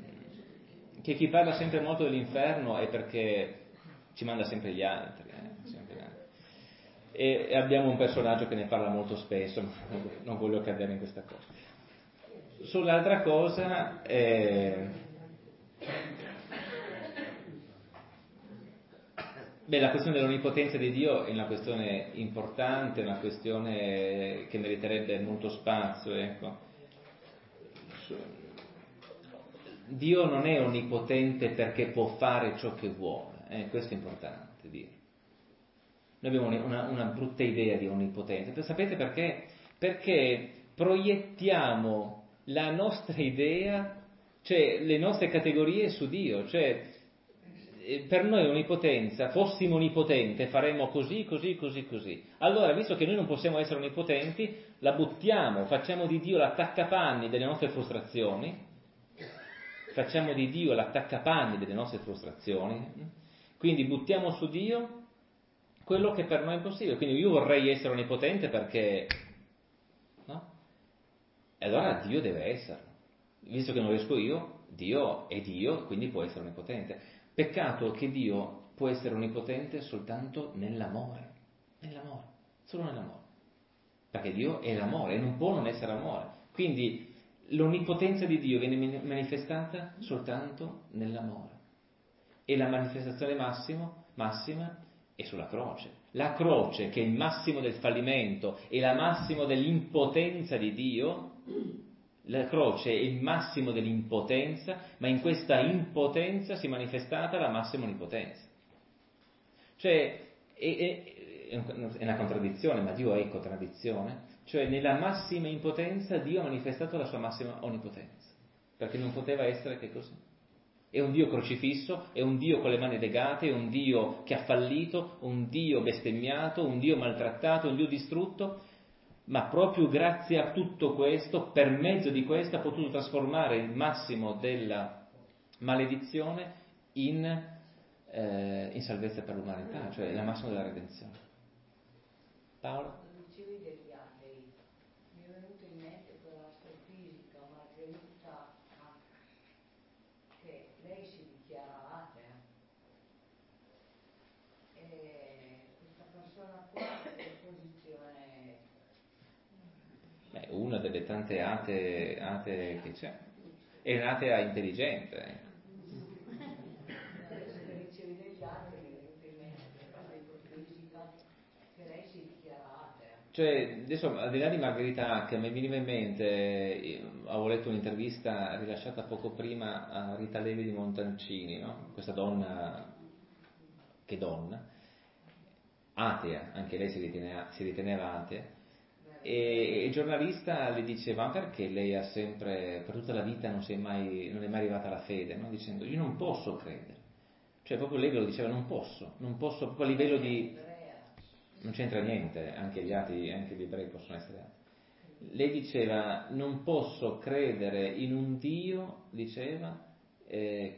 che chi parla sempre molto dell'inferno è perché ci manda sempre gli altri. Eh, sempre gli altri. E, e abbiamo un personaggio che ne parla molto spesso, ma non voglio cadere in questa cosa. Sull'altra cosa... Eh, Beh, la questione dell'onnipotenza di Dio è una questione importante, una questione che meriterebbe molto spazio, ecco. Dio non è onnipotente perché può fare ciò che vuole, eh? Questo è importante dire. Noi abbiamo una, una brutta idea di onnipotenza. Sapete perché? Perché proiettiamo la nostra idea, cioè le nostre categorie su Dio, cioè per noi onnipotenza, fossimo onnipotente faremmo così, così, così, così. Allora, visto che noi non possiamo essere onnipotenti, la buttiamo, facciamo di Dio l'attaccapanni delle nostre frustrazioni, facciamo di Dio l'attaccapanni delle nostre frustrazioni, quindi buttiamo su Dio quello che per noi è impossibile. Quindi io vorrei essere onnipotente perché, no? E allora Dio deve esserlo. Visto che non riesco io, Dio è Dio, quindi può essere onnipotente. Peccato che Dio può essere onnipotente soltanto nell'amore, nell'amore, solo nell'amore, perché Dio è l'amore e non può non essere amore. Quindi l'onnipotenza di Dio viene manifestata soltanto nell'amore e la manifestazione massimo, massima è sulla croce. La croce, che è il massimo del fallimento e la massimo dell'impotenza di Dio. La croce è il massimo dell'impotenza, ma in questa impotenza si è manifestata la massima onnipotenza. Cioè, è, è, è una contraddizione, ma Dio è contraddizione. Cioè, nella massima impotenza Dio ha manifestato la sua massima onnipotenza, perché non poteva essere che così. È un Dio crocifisso, è un Dio con le mani legate, è un Dio che ha fallito, un Dio bestemmiato, un Dio maltrattato, un Dio distrutto. Ma proprio grazie a tutto questo, per mezzo di questo, ha potuto trasformare il massimo della maledizione in, eh, in salvezza per l'umanità, cioè il massimo della redenzione. Paolo? Quando dicevi degli atei, mi è venuta in mente quell'astrofisica Margherita Hack, che lei si dichiara atea. E questa persona qua che posizione Beh, una delle tante atee, atee che c'è. È un'atea intelligente. Eh. Adesso che dicevi degli atei, mi è venuta in mente questa ipofisica che lei si dichiara atea. Cioè, adesso al di là di Margherita Hack, mi veniva in mente, avevo letto un'intervista rilasciata poco prima a Rita Levi di Montalcini, no? Questa donna che donna, atea, anche lei si riteneva, si riteneva atea, e il giornalista le diceva: ma perché lei ha sempre, per tutta la vita non, si è mai, non è mai arrivata alla fede, no? Dicendo: io non posso credere. Cioè proprio lei ve lo diceva: non posso, non posso, proprio a livello di... non c'entra niente, anche gli atei, anche gli ebrei possono essere atei. Lei diceva: non posso credere in un Dio, diceva, eh,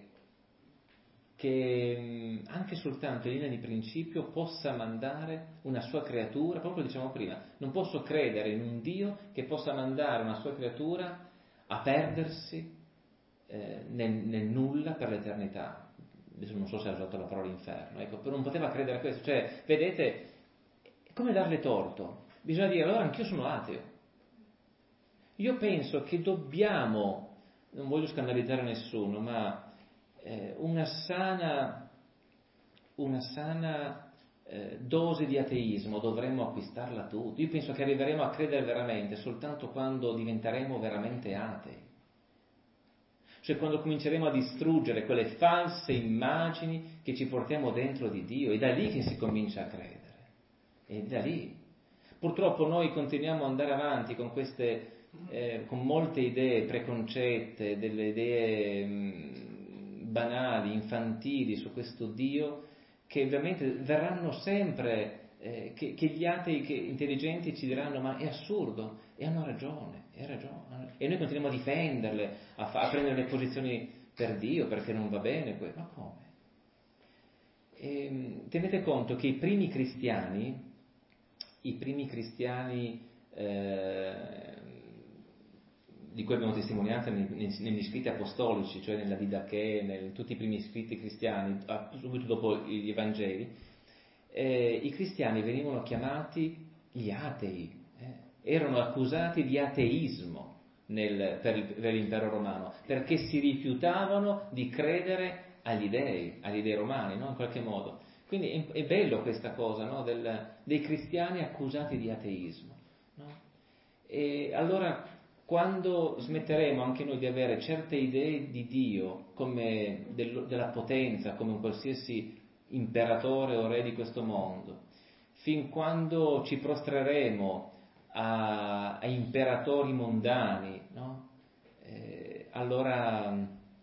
che anche soltanto in linea di principio possa mandare una sua creatura, proprio diciamo prima, non posso credere in un Dio che possa mandare una sua creatura a perdersi eh, nel, nel nulla per l'eternità. Adesso non so se ha usato la parola inferno, ecco, però non poteva credere a questo. Cioè, vedete, è come darle torto. Bisogna dire: allora anch'io sono ateo. Io penso che dobbiamo, non voglio scandalizzare nessuno, ma eh, una sana, una sana eh, dose di ateismo dovremmo acquistarla tutti. Io penso che arriveremo a credere veramente soltanto quando diventeremo veramente atei. Cioè quando cominceremo a distruggere quelle false immagini che ci portiamo dentro di Dio, è da lì che si comincia a credere, è da lì. Purtroppo noi continuiamo ad andare avanti con queste, eh, con molte idee preconcette, delle idee mh, banali, infantili su questo Dio, che ovviamente verranno sempre, eh, che, che gli atei che, intelligenti ci diranno: ma è assurdo, e hanno ragione. Hai ragione. E noi continuiamo a difenderle, a, fa, a prendere le posizioni per Dio, perché non va bene. Ma come? E, tenete conto che i primi cristiani, i primi cristiani eh, di cui abbiamo testimonianza negli scritti apostolici, cioè nella Didache, in tutti i primi scritti cristiani, subito dopo gli Evangeli, eh, i cristiani venivano chiamati gli atei. Erano accusati di ateismo nel, per, per l'impero romano, perché si rifiutavano di credere agli dei, agli dei romani, no? In qualche modo. Quindi è, è bello questa cosa, no? Del, dei cristiani accusati di ateismo, no? E allora, quando smetteremo anche noi di avere certe idee di Dio, come del, della potenza, come un qualsiasi imperatore o re di questo mondo, fin quando ci prostreremo A, a imperatori mondani, no? Eh, allora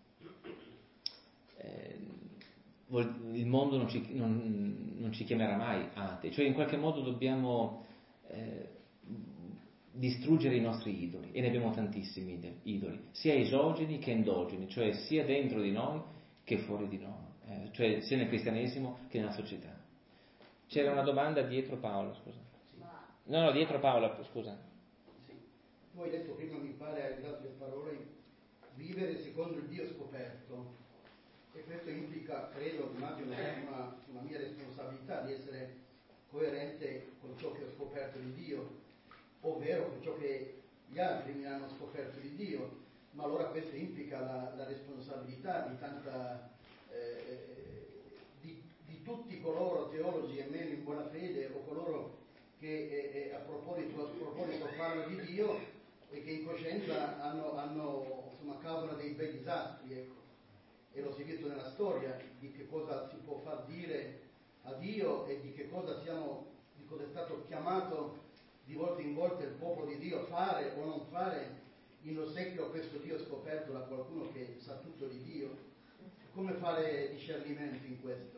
eh, il mondo non ci, non, non ci chiamerà mai atei, cioè in qualche modo dobbiamo eh, distruggere i nostri idoli, e ne abbiamo tantissimi idoli, sia esogeni che endogeni, cioè sia dentro di noi che fuori di noi, eh, cioè sia nel cristianesimo che nella società. C'era una domanda dietro Paolo, scusa. No, no, dietro Paola, scusa. Sì. Tu hai detto prima, mi pare, hai dato le parole, vivere secondo il Dio scoperto. E questo implica, credo, immagino, una, una mia responsabilità di essere coerente con ciò che ho scoperto di Dio, ovvero con ciò che gli altri mi hanno scoperto di Dio. Ma allora questo implica la, la responsabilità di tanta... Eh, di, di tutti coloro, teologi e meno in buona fede, o coloro che eh, eh, a, proposito, a proposito parlano di Dio e che in coscienza hanno, hanno insomma, causano dei bei disastri, ecco. E lo si è visto nella storia di che cosa si può far dire a Dio e di che cosa siamo, di cosa è stato chiamato di volta in volta il popolo di Dio a fare o non fare in ossequio a questo Dio scoperto da qualcuno che sa tutto di Dio. Come fare discernimento in questo?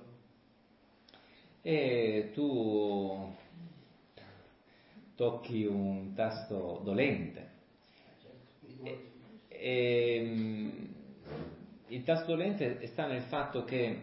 E tu tocchi un tasto dolente. E, e, il tasto dolente sta nel fatto che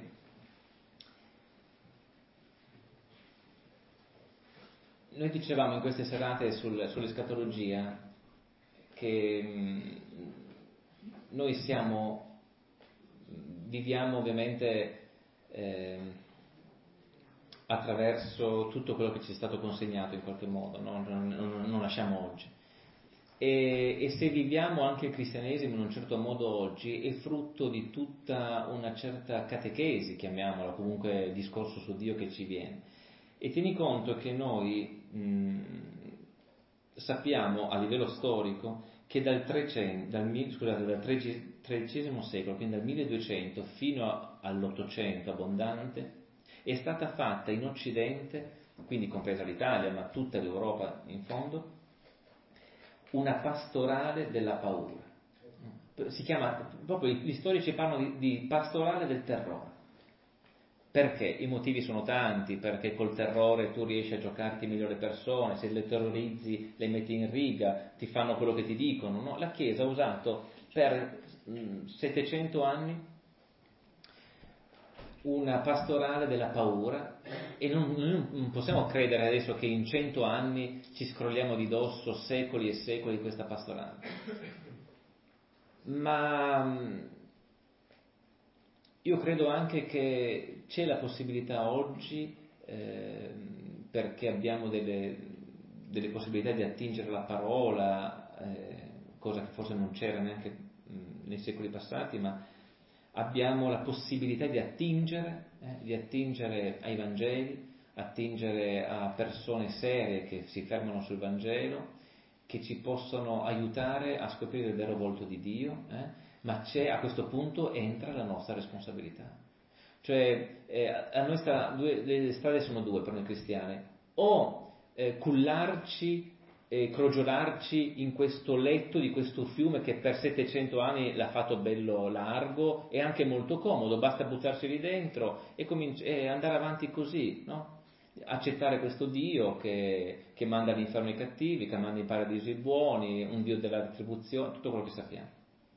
noi dicevamo in queste serate sul, sull'escatologia che mh, noi siamo, viviamo ovviamente eh, attraverso tutto quello che ci è stato consegnato in qualche modo, no? non, non, non lasciamo oggi. E, e se viviamo anche il cristianesimo in un certo modo oggi è frutto di tutta una certa catechesi, chiamiamola, comunque discorso su Dio che ci viene. E tieni conto che noi mh, sappiamo a livello storico che dal, trecento, dal, scusate, dal tredicesimo secolo, quindi dal milleduecento fino all'ottocento abbondante, è stata fatta in Occidente, quindi compresa l'Italia, ma tutta l'Europa in fondo, una pastorale della paura. Si chiama, proprio gli storici parlano di, di pastorale del terrore. Perché? I motivi sono tanti, perché col terrore tu riesci a giocarti meglio le persone, se le terrorizzi le metti in riga, ti fanno quello che ti dicono, no? La Chiesa ha usato per mh, settecento anni una pastorale della paura e non, non possiamo credere adesso che in cento anni ci scrolliamo di dosso secoli e secoli di questa pastorale. Ma io credo anche che c'è la possibilità oggi, eh, perché abbiamo delle, delle possibilità di attingere la parola, eh, cosa che forse non c'era neanche mh, nei secoli passati, ma abbiamo la possibilità di attingere, eh, di attingere ai Vangeli, attingere a persone serie che si fermano sul Vangelo, che ci possono aiutare a scoprire il vero volto di Dio, eh? Ma c'è, a questo punto entra la nostra responsabilità. Cioè, eh, a noi sta, due, le strade sono due per noi cristiani: o eh, cullarci e crogiolarci in questo letto di questo fiume che per settecento anni l'ha fatto bello largo e anche molto comodo, basta buttarsi lì dentro e, cominci- e andare avanti così, no? Accettare questo Dio che, che manda all'inferno i cattivi, che manda in paradiso i buoni, un Dio della retribuzione, tutto quello che sappiamo.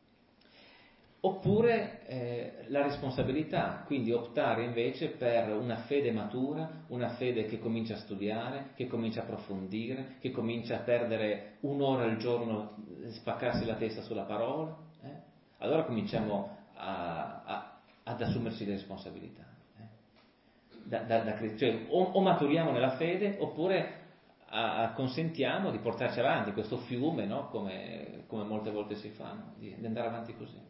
Oppure eh, la responsabilità, quindi optare invece per una fede matura, una fede che comincia a studiare, che comincia a approfondire, che comincia a perdere un'ora al giorno, spaccarsi la testa sulla parola. Eh? Allora cominciamo a, a, ad assumersi le responsabilità. Da, da, da, cioè, o, o maturiamo nella fede oppure a, a consentiamo di portarci avanti questo fiume, no? come, come molte volte si fa, no? di, di andare avanti così.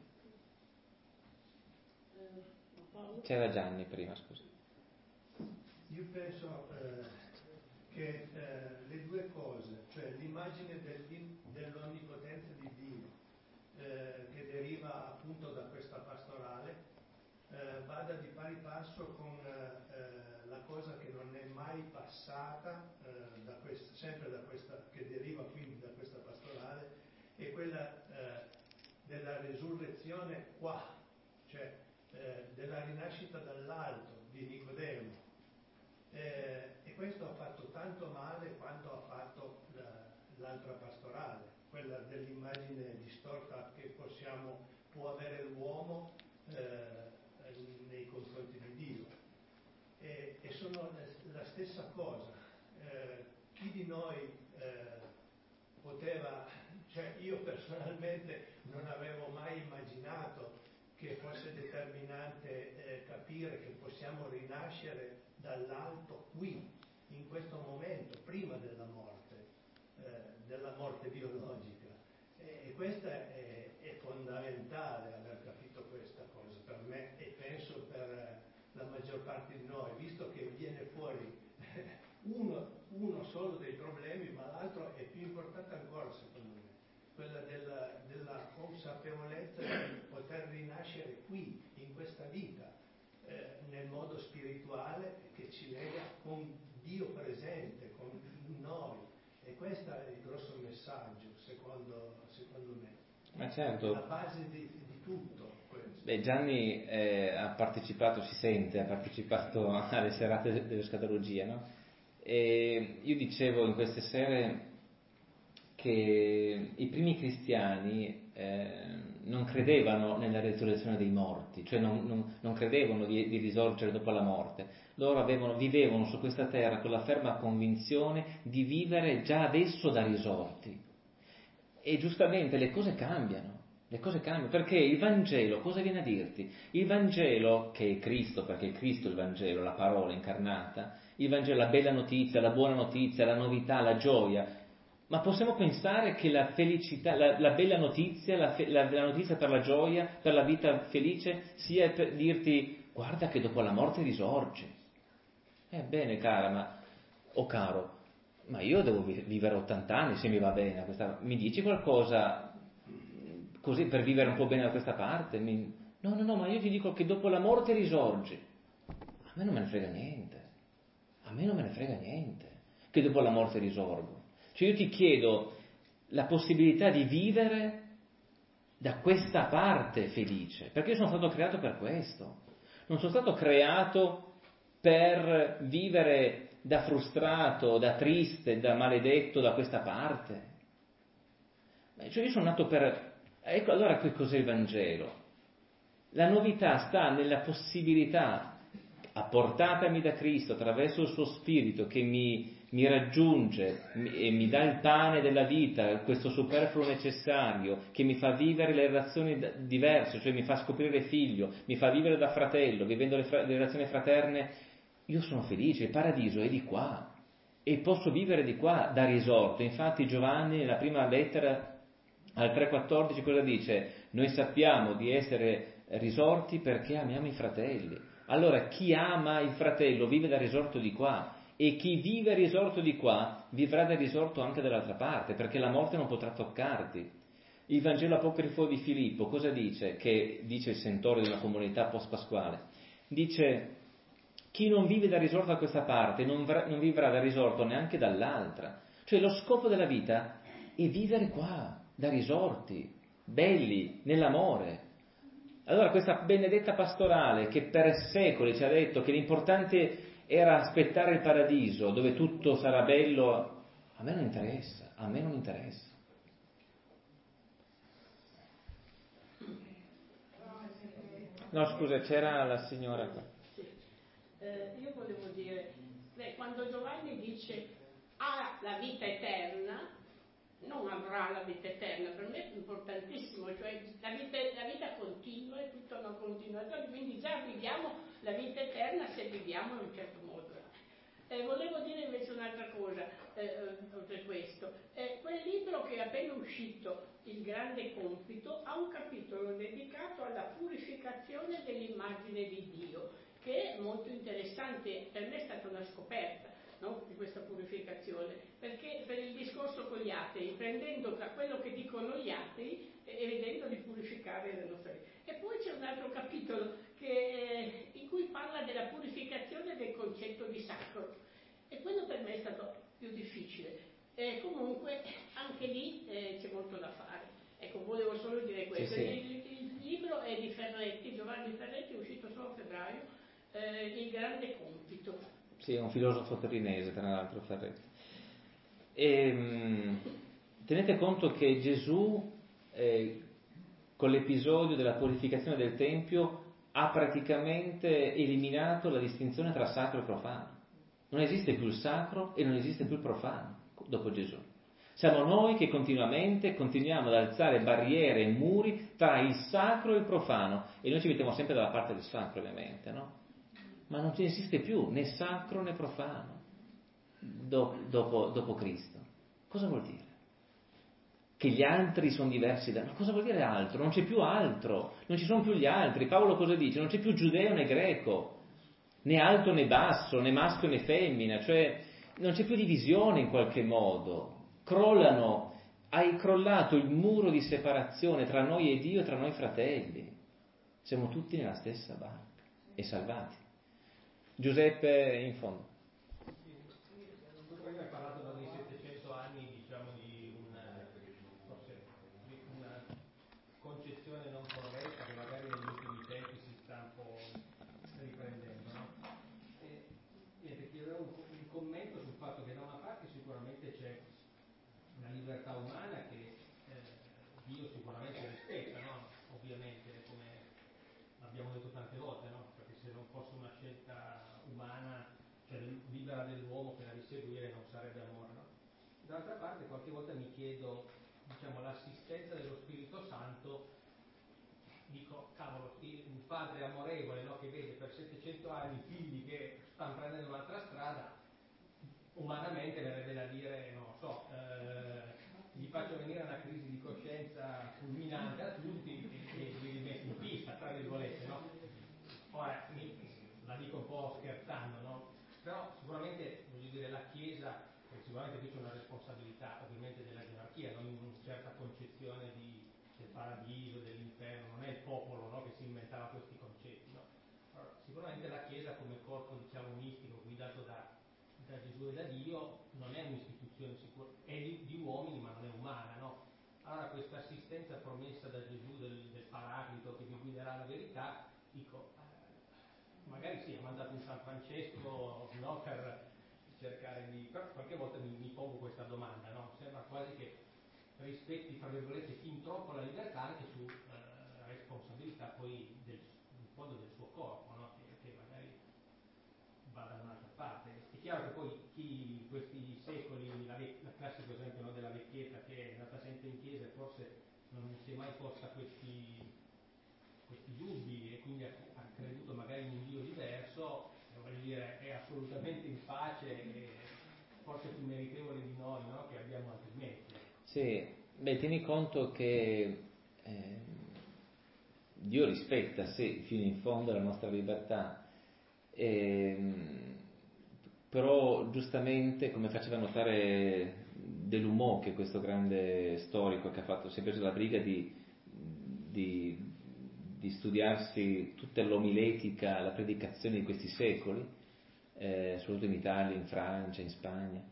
C'era Gianni prima, scusa. Io penso eh, che eh, le due cose, cioè l'immagine dell'onnipotenza di Dio eh, che deriva appunto da questa pastorale eh, vada di pari passo con eh, la cosa che non è mai passata eh, da questa, sempre da questa, che deriva quindi da questa pastorale, è quella eh, della resurrezione qua, cioè eh, della rinascita dall'alto di Nicodemo. Eh, e questo ha fatto tanto male quanto ha fatto la, l'altra pastorale, quella dell'immagine distorta che possiamo, può avere l'uomo eh, nei confronti di Dio. E, e sono la stessa cosa. Eh, chi di noi eh, poteva, cioè io personalmente non avevo mai immaginato che fosse determinante eh, capire che possiamo rinascere dall'alto qui, in questo momento, prima della morte, eh, della morte biologica. E, e questo è, è fondamentale aver capito questa cosa per me e penso per la maggior parte di noi, visto che viene fuori uno, uno solo dei problemi, ma l'altro è più importante ancora secondo me, quella della, della consapevolezza di poter rinascere qui, in questa vita, eh, nel modo spirituale che ci lega con Dio presente, con noi. E questo è il grosso messaggio, secondo, secondo me. Ma certo. È la base di, di tutto. Beh, Gianni eh, ha partecipato, si sente, ha partecipato alle serate dell'escatologia, no? E io dicevo in queste sere che i primi cristiani eh, non credevano nella resurrezione dei morti, cioè non, non, non credevano di, di risorgere dopo la morte. Loro avevano, vivevano su questa terra con la ferma convinzione di vivere già adesso da risorti. E giustamente le cose cambiano. Le cose cambiano, perché il Vangelo cosa viene a dirti? Il Vangelo, che è Cristo, perché è Cristo il Vangelo, la parola incarnata, il Vangelo, la bella notizia, la buona notizia, la novità, la gioia, ma possiamo pensare che la felicità, la, la bella notizia, la, la, la notizia per la gioia, per la vita felice, sia per dirti, guarda che dopo la morte risorge. Ebbene cara, ma, o caro, ma io devo vivere ottanta anni se mi va bene, questa, mi dici qualcosa così per vivere un po' bene da questa parte? Mi... No, no, no, ma io ti dico che dopo la morte risorge. A me non me ne frega niente, a me non me ne frega niente, che dopo la morte risorgo. Cioè io ti chiedo la possibilità di vivere da questa parte felice, perché io sono stato creato per questo, non sono stato creato per vivere da frustrato, da triste, da maledetto da questa parte. Cioè io sono nato per... Ecco, allora che cos'è il Vangelo? La novità sta nella possibilità, apportatami da Cristo attraverso il suo Spirito che mi, mi raggiunge e mi dà il pane della vita, questo superfluo necessario, che mi fa vivere le relazioni diverse, cioè mi fa scoprire figlio, mi fa vivere da fratello, vivendo le, fra- le relazioni fraterne. Io sono felice, il paradiso è di qua e posso vivere di qua da risorto. Infatti Giovanni nella prima lettera al tre quattordici cosa dice? Noi sappiamo di essere risorti perché amiamo i fratelli. Allora chi ama il fratello vive da risorto di qua, e chi vive risorto di qua vivrà da risorto anche dall'altra parte, perché la morte non potrà toccarti. Il Vangelo apocrifo di Filippo cosa dice? Che dice il sentore di una comunità post-pasquale. Dice: chi non vive da risorto da questa parte non, vra- non vivrà da risorto neanche dall'altra. Cioè lo scopo della vita è vivere qua, da risorti, belli, nell'amore. Allora questa benedetta pastorale che per secoli ci ha detto che l'importante era aspettare il paradiso dove tutto sarà bello, a me non interessa, a me non interessa. No, scusa, c'era la signora qua. Sì. Eh, io volevo dire, beh, quando Giovanni dice ha la vita eterna, non avrà la vita eterna, per me è importantissimo, cioè la vita, la vita continua, è tutta una continuazione, quindi già viviamo la vita eterna se viviamo in un certo modo. Eh, volevo dire invece un'altra cosa, eh, oltre questo. Eh, quel libro che è appena uscito, Il grande compito, ha un capitolo dedicato alla purificazione dell'immagine di Dio, che è molto interessante, per me è stata una scoperta. No? Di questa purificazione, perché per il discorso con gli atei, prendendo da quello che dicono gli atei e vedendo di purificare le nostre vite. E poi c'è un altro capitolo che, eh, in cui parla della purificazione del concetto di sacro, e quello per me è stato più difficile. E comunque anche lì eh, c'è molto da fare. Ecco, volevo solo dire questo. Sì, sì. Il, il libro è di Ferretti, Giovanni Ferretti, è uscito solo a febbraio, eh, Il grande compito. Sì, è un filosofo torinese, tra l'altro, Ferretti. E, mh, tenete conto che Gesù, eh, con l'episodio della purificazione del Tempio, ha praticamente eliminato la distinzione tra sacro e profano. Non esiste più il sacro e non esiste più il profano dopo Gesù. Siamo noi che continuamente continuiamo ad alzare barriere e muri tra il sacro e il profano, e noi ci mettiamo sempre dalla parte del sacro, ovviamente, no? Ma non ci esiste più né sacro né profano dopo, dopo, dopo Cristo. Cosa vuol dire? Che gli altri sono diversi da... Ma cosa vuol dire altro? Non c'è più altro, non ci sono più gli altri. Paolo cosa dice? Non c'è più giudeo né greco, né alto né basso, né maschio né femmina, cioè non c'è più divisione in qualche modo. Crollano, hai crollato il muro di separazione tra noi e Dio e tra noi fratelli. Siamo tutti nella stessa barca e salvati. Giuseppe in fondo. Prima hai parlato dei settecento anni, diciamo, di una, forse, di una concezione non corretta che magari negli ultimi tempi si sta un po' riprendendo, no? E niente, chiedevo un, un commento sul fatto che da una parte sicuramente c'è una libertà umana che eh, Dio sicuramente rispetta, no? Ovviamente, come abbiamo detto tante volte, no? Perché se non fosse una scelta umana, cioè libera dell'uomo che la riseguire, non sarebbe amore, no? D'altra parte qualche volta mi chiedo, diciamo, l'assistenza dello Spirito Santo, dico, cavolo, un padre amorevole, no? Che vede per settecento anni figli che stanno prendendo un'altra strada, umanamente verrebbe da dire, non lo so, eh, gli faccio venire una crisi di coscienza fulminante a tutti e li rimetti in pista, tra virgolette, no? Ora, mi, la dico un po' scherzando, no? Però sicuramente, voglio dire, la Chiesa, sicuramente qui c'è una responsabilità ovviamente della gerarchia, non in una certa concezione di, del paradiso, dell'inferno, non è il popolo, no, che si inventava questi concetti, no? Allora, sicuramente la Chiesa come corpo, diciamo, mistico guidato da, da Gesù e da Dio non è un'istituzione sicura, è di, di uomini ma non è umana, no? Allora questa assistenza promessa da Gesù del, del Paraclito che vi guiderà la verità, dico, eh, magari sì, ha mandato un San Francesco, no, per cercare di... però qualche volta mi, mi pongo questa domanda, no? Sembra quasi che rispetti, tra virgolette, fin troppo la libertà anche su eh, responsabilità poi del, in fondo del suo corpo, no? che, che magari va da un'altra parte. È chiaro che poi chi questi secoli, la, vec- la classico esempio, no, della vecchietta che è andata sempre in chiesa e forse non si è mai posta questi, questi dubbi e quindi ha, ha creduto magari in un Dio diverso, eh, voglio dire, è assolutamente in pace e forse più meritevole di noi, no? Che abbiamo altrimenti. Sì, beh, tieni conto che eh, Dio rispetta, sì, fino in fondo la nostra libertà, eh, però giustamente, come faceva notare Delumeau, che è questo grande storico che ha fatto, si è preso la briga di, di, di studiarsi tutta l'omiletica, la predicazione di questi secoli, eh, soprattutto in Italia, in Francia, in Spagna,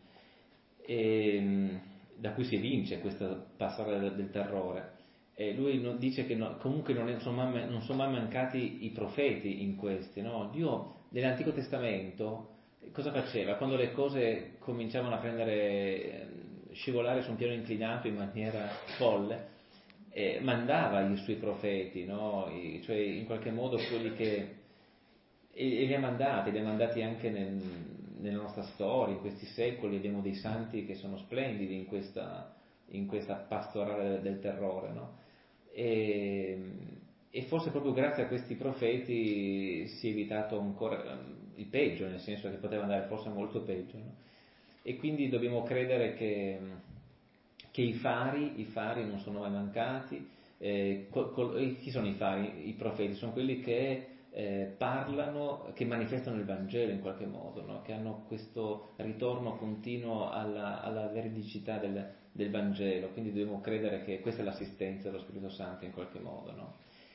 e da cui si evince questa passata del, del terrore. E lui non, dice che no, comunque non, è, sono mai, non sono mai mancati i profeti in questi, no? Dio nell'Antico Testamento cosa faceva? Quando le cose cominciavano a prendere, scivolare su un piano inclinato in maniera folle, eh, mandava i suoi profeti, no? I, cioè in qualche modo quelli che... e, e li ha mandati, li ha mandati anche nel, nella nostra storia, in questi secoli abbiamo dei santi che sono splendidi in questa, in questa pastorale del, del terrore, no? E, e forse proprio grazie a questi profeti si è evitato ancora il peggio, nel senso che poteva andare forse molto peggio, no? E quindi dobbiamo credere che, che i fari, i fari non sono mai mancati. Eh, col, col, chi sono i fari? I profeti sono quelli che Eh, parlano, che manifestano il Vangelo in qualche modo, no? Che hanno questo ritorno continuo alla, alla veridicità del, del Vangelo, quindi dobbiamo credere che questa è l'assistenza dello Spirito Santo in qualche modo, no?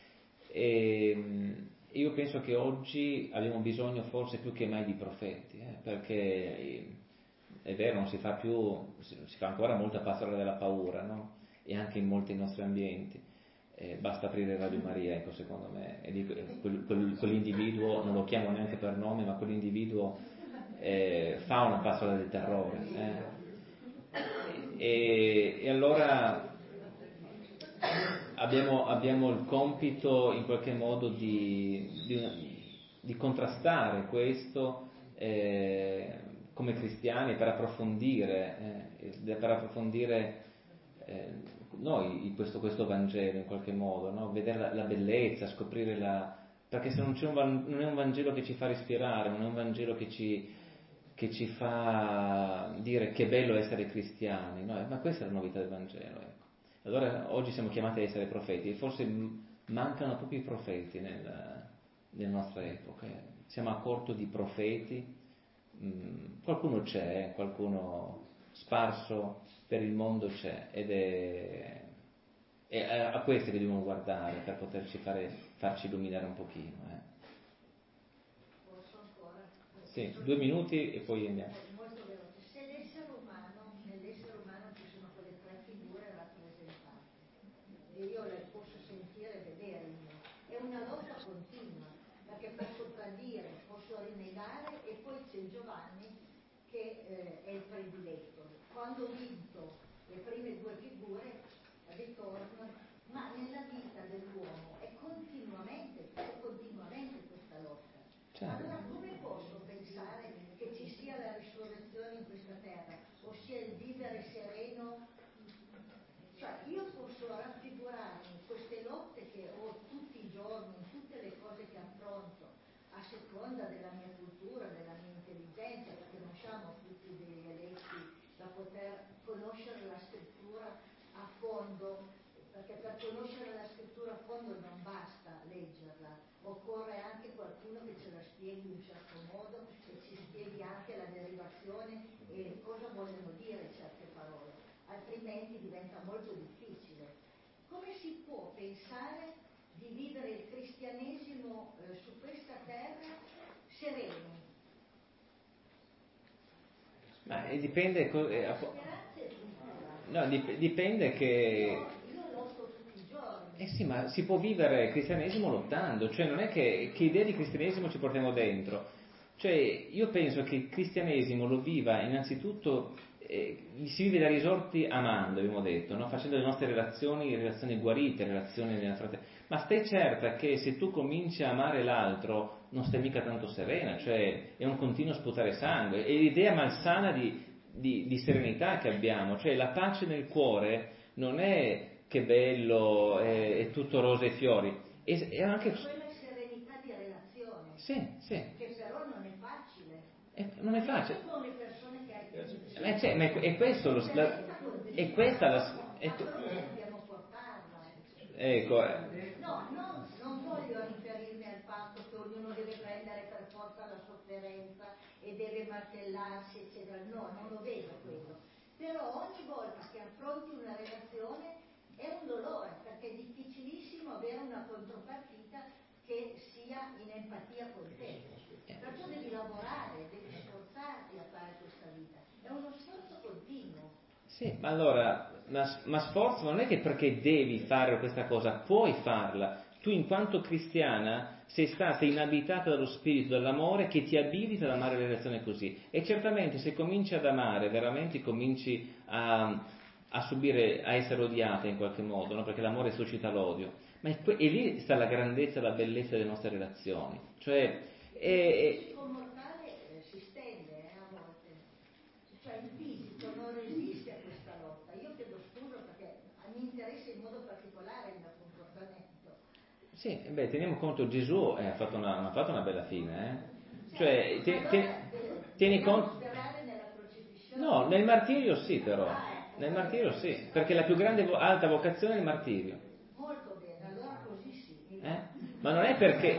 E io penso che oggi abbiamo bisogno forse più che mai di profeti, eh? Perché è vero, non si fa più, si fa ancora molta pastorale della paura, no? E anche in molti nostri ambienti. Eh, basta aprire Radio Maria, ecco, secondo me, e dico, quel, quel, quell'individuo, non lo chiamo neanche per nome, ma quell'individuo eh, fa una pastorale del terrore. Eh. E, e allora abbiamo, abbiamo il compito in qualche modo di, di, di contrastare questo eh, come cristiani per approfondire, eh, per approfondire eh, noi questo, questo Vangelo in qualche modo, no? Vedere la, la bellezza, scoprire la... perché se non, c'è un, non è un Vangelo che ci fa respirare, non è un Vangelo che ci, che ci fa dire che bello essere cristiani, no? Ma questa è la novità del Vangelo, ecco. Allora oggi siamo chiamati a essere profeti e forse mancano proprio i profeti nel, nella nostra epoca, siamo a corto di profeti, mm, qualcuno c'è, qualcuno sparso per il mondo c'è, ed è, è a questi che dobbiamo guardare per poterci fare, farci illuminare un pochino. Eh. Posso ancora? Sì, due minuti e poi andiamo. Molto veloce. Se l'essere umano, nell'essere umano ci sono quelle tre figure rappresentate e io le posso sentire e vedere in me. È una lotta continua, perché posso tradire, posso rinnegare e poi c'è Giovanni che eh, è il prediletto. Quando ho vinto le prime due figure ritorno, ma nella vita dell'uomo è continuamente, è continuamente questa lotta. Certo. Allora come posso pensare che ci sia la risurrezione in questa terra, ossia il vivere sereno? Cioè io posso raffigurarmi queste lotte che ho tutti i giorni, in tutte le cose che affronto, a seconda della mia cultura, della mia intelligenza, perché non siamo tutti degli eletti da poter conoscere la scrittura a fondo, perché per conoscere la scrittura a fondo non basta leggerla, occorre anche qualcuno che ce la spieghi in un certo modo e ci spieghi anche la derivazione e cosa vogliono dire certe parole, altrimenti diventa molto difficile. Come si può pensare di di vivere il cristianesimo eh, su questa terra sereni. Ma eh, dipende... co- eh, La a- speranza è tutta. no, dip- dipende che... Io lotto tutti i giorni. Eh sì, ma si può vivere il cristianesimo lottando, cioè non è che, che idea di cristianesimo ci portiamo dentro. Cioè io penso che il cristianesimo lo viva innanzitutto, eh, si vive da risorti amando, abbiamo detto, no? Facendo le nostre relazioni, relazioni guarite, relazioni nella fratellanza. Ma stai certa che se tu cominci a amare l'altro non stai mica tanto serena, cioè è un continuo sputare sangue, è l'idea malsana di, di, di serenità che abbiamo, cioè la pace nel cuore non è che bello, è, è tutto rose e fiori, è, è anche... Quella serenità di relazione. Sì, sì. Che però non è facile. Eh, non è facile. Con le persone che hai Eh, cioè, ma è, è questo lo la, è questa la è, ma noi dobbiamo portarla. ecco eh. No, no, non voglio riferirmi al fatto che ognuno deve prendere per forza la sofferenza e deve martellarsi, eccetera. No, non lo vedo quello. Però ogni volta che affronti una relazione è un dolore, perché è difficilissimo avere una contropartita che sia in empatia con te. Perciò devi lavorare, devi sforzarti a fare questa vita. È uno sforzo continuo. Sì, ma allora, ma, ma sforzo non è che perché devi fare questa cosa, puoi farla. Tu in quanto cristiana sei stata inabitata dallo spirito dell'amore che ti abilita ad amare le relazioni così. E certamente se cominci ad amare, veramente cominci a, a subire, a essere odiata in qualche modo, no? Perché l'amore suscita l'odio. Ma è, que- e lì sta la grandezza e la bellezza delle nostre relazioni. Cioè, il fisico mortale eh, si stende eh, a volte. Cioè il fisico non resiste a questa lotta. Io chiedo scusa perché mi interessa in modo particolare il mio comportamento. Sì, beh, teniamo conto, Gesù eh, ha, fatto una, ha fatto una bella fine, eh? Cioè, te, allora, te, eh, tieni dobbiamo conto... sperare nella crocifissione. No, nel martirio sì però, Ah, ecco, nel martirio sì, perché la più grande vo- alta vocazione è il martirio. Molto bene, allora così sì. mi va. Eh? Ma non è perché...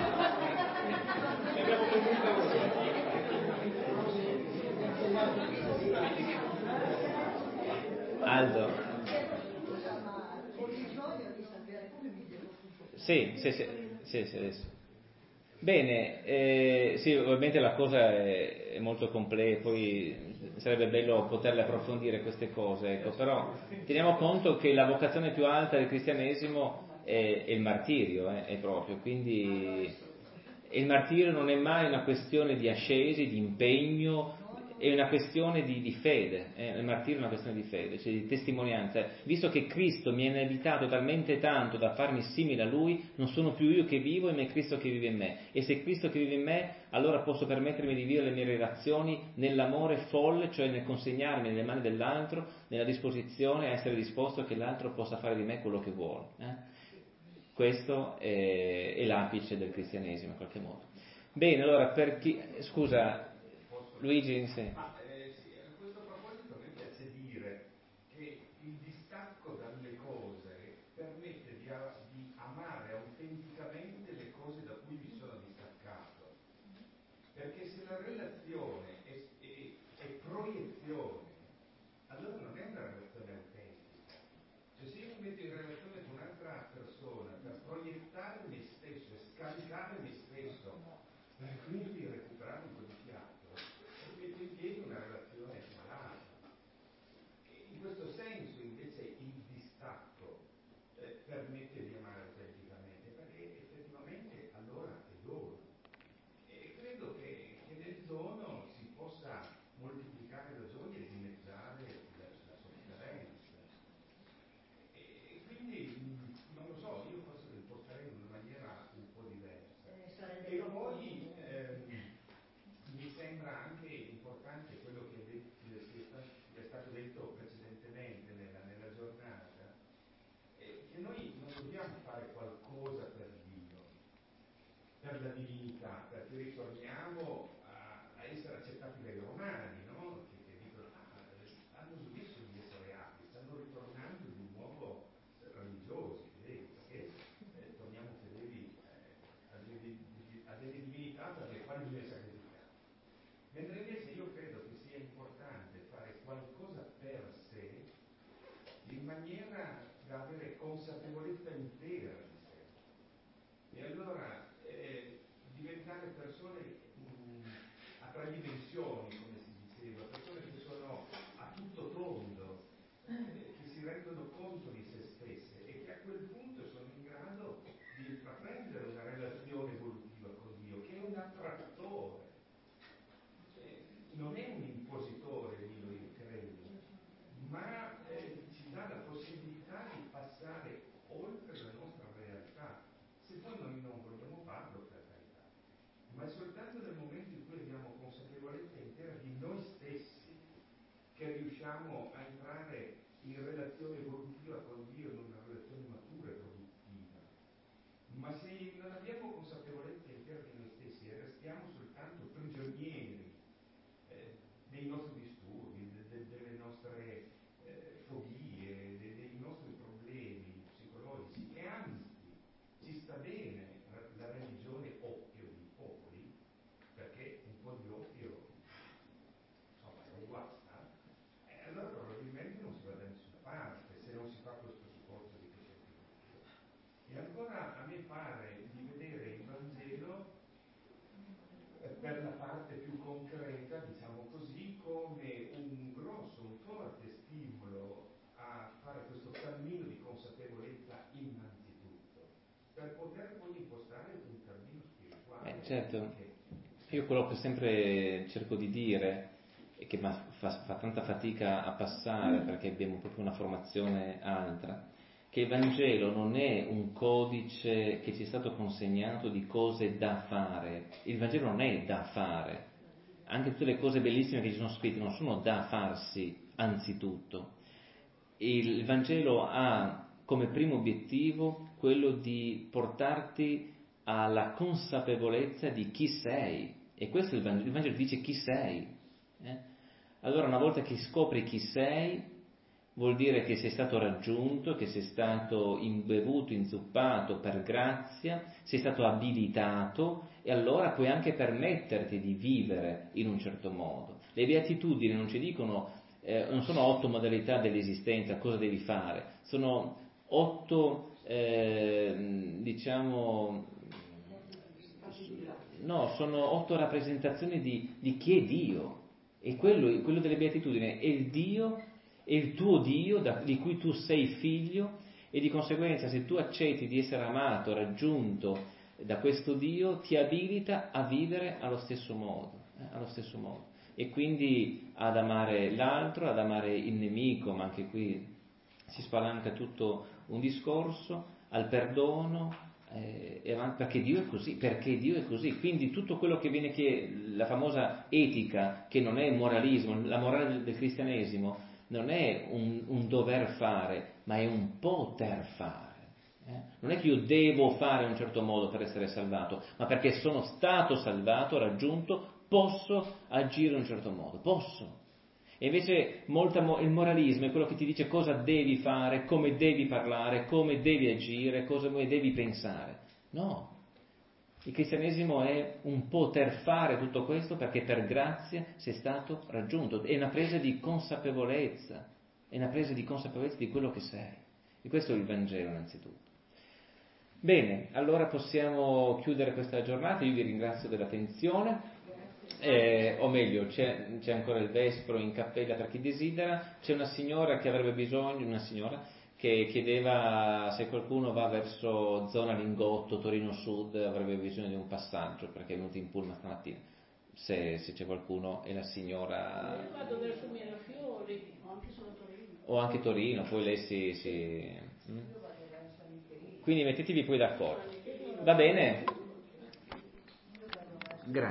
Aldo. Chiedo scusa, ma ho bisogno di sapere come mi devo comportare. Sì, sì, sì, sì, sì, adesso. Bene, eh, sì, ovviamente la cosa è, è molto complessa, poi sarebbe bello poterle approfondire queste cose, ecco, però teniamo conto che la vocazione più alta del cristianesimo è, è il martirio, eh, è proprio, quindi e il martirio non è mai una questione di ascesi, di impegno, è una questione di, di fede, eh? Il martirio è una questione di fede, cioè di testimonianza. Visto che Cristo mi ha inabitato talmente tanto da farmi simile a Lui, non sono più io che vivo, ma è Cristo che vive in me. E se è Cristo che vive in me, allora posso permettermi di vivere le mie relazioni nell'amore folle, cioè nel consegnarmi nelle mani dell'altro, nella disposizione a essere disposto che l'altro possa fare di me quello che vuole. Eh? Questo è, è l'apice del cristianesimo in qualche modo. Bene, allora per chi... Scusa, Luigi, sì. Ma eh, sì, a questo proposito mi piace dire che il distacco dalle cose permette di, a, di amare autenticamente le cose da cui mi sono distaccato. Perché se la relazione è, è, è proiezione, allora non è una relazione autentica. Cioè se io mi metto in relazione con un'altra persona per proiettare me stesso e scaricare me stesso, per quindi recuperare un po' di fiato, metto in piedi una relazione malata. E in questo senso invece il distacco eh, permette di amare autenticamente, perché effettivamente allora è dono. E credo che, che nel dono si possa moltiplicare la gioia e dimezzare la, la sofferenza. E quindi, non lo so, io forse lo imposterei in una maniera un po' diversa. E poi ehm, mi sembra anche importante quello che è, detto, che è stato detto precedentemente nella, nella giornata, eh, che noi non dobbiamo fare qualcosa per Dio, per la divinità, perché ritorniamo a, a essere accettati dai romani, no? Che, che dicono, ah, hanno smesso di essere atei, stanno ritornando di nuovo religiosi, fedeli, perché eh, torniamo fedeli eh, a, delle, a delle divinità per le quali bisogna sacrificare. Mentre invece io credo che sia importante fare qualcosa per sé in maniera da avere consapevolezza intera di sé. allora eh, diventare persone mh, a tre dimensioni, come si diceva, persone che sono a tutto tondo, eh, che si rendono conto di se stesse e che a quel punto sono in grado di intraprendere una relazione evolutiva con Dio, che è un attrattore, eh, non è un impositore, Dio, io credo, ma eh, ci dà la possibilità di passare oltre la nostra realtà. Se poi noi non vogliamo farlo, per carità, ma è soltanto nel momento in cui abbiamo consapevolezza intera di noi stessi che riusciamo a entrare in relazione evolutiva con Dio, in una relazione matura e produttiva. Ma se non abbiamo consapevolezza intera di noi stessi e restiamo soltanto prigionieri eh, dei nostri disturbi, de, de, delle nostre eh, fobie, de, dei nostri problemi psicologici, e anzi ci sta bene la, la religione oppio di popoli, perché un po' di oppio insomma non guasta, e allora probabilmente non si va da nessuna parte se non si fa questo sforzo di consapevolezza. E ancora a me pare di vedere il Vangelo eh, per la parte più concreta, diciamo così, come un grosso, un forte stimolo a fare questo cammino di consapevolezza innanzitutto, per poter poi impostare un cammino spirituale. Eh, certo, io quello che sempre cerco di dire e che fa, fa tanta fatica a passare perché abbiamo proprio una formazione altra, che il Vangelo non è un codice che ci è stato consegnato di cose da fare. Il Vangelo non è da fare. Anche tutte le cose bellissime che ci sono scritte non sono da farsi anzitutto. Il Vangelo ha come primo obiettivo quello di portarti alla consapevolezza di chi sei. E questo è il Vangelo. Il Vangelo dice chi sei. Eh? Allora, una volta che scopri chi sei, vuol dire che sei stato raggiunto, che sei stato imbevuto, inzuppato per grazia, sei stato abilitato, e allora puoi anche permetterti di vivere in un certo modo. Le beatitudini non ci dicono, eh, non sono otto modalità dell'esistenza, cosa devi fare, sono otto, eh, diciamo, no, sono otto rappresentazioni di, di chi è Dio. E quello, quello delle beatitudini è il Dio, è il tuo Dio da, di cui tu sei figlio, e di conseguenza se tu accetti di essere amato, raggiunto da questo Dio, ti abilita a vivere allo stesso modo, eh, allo stesso modo. E quindi ad amare l'altro, ad amare il nemico, ma anche qui si spalanca tutto un discorso, al perdono, eh, perché Dio è così, perché Dio è così. Quindi tutto quello che viene, che la famosa etica, che non è moralismo, la morale del, del cristianesimo non è un, un dover fare, ma è un poter fare. Eh? Non è che io devo fare in un certo modo per essere salvato, ma perché sono stato salvato, raggiunto, posso agire in un certo modo, posso. E invece molta, il moralismo è quello che ti dice cosa devi fare, come devi parlare, come devi agire, cosa devi pensare. No, il cristianesimo è un poter fare tutto questo perché per grazia sei stato raggiunto. È una presa di consapevolezza, è una presa di consapevolezza di quello che sei. E questo è il Vangelo innanzitutto. Bene, allora possiamo chiudere questa giornata. Io vi ringrazio dell'attenzione. Eh, o meglio, c'è, c'è ancora il Vespro in cappella per chi desidera. C'è una signora che avrebbe bisogno, una signora che chiedeva se qualcuno va verso zona Lingotto, Torino Sud, avrebbe bisogno di un passaggio perché è venuto in pullman stamattina. Se, se c'è qualcuno, e la signora. Io vado verso Mirafiori, o anche solo Torino. O anche Torino, poi lei si. si mm? Quindi mettetevi poi d'accordo. Va bene? Grazie.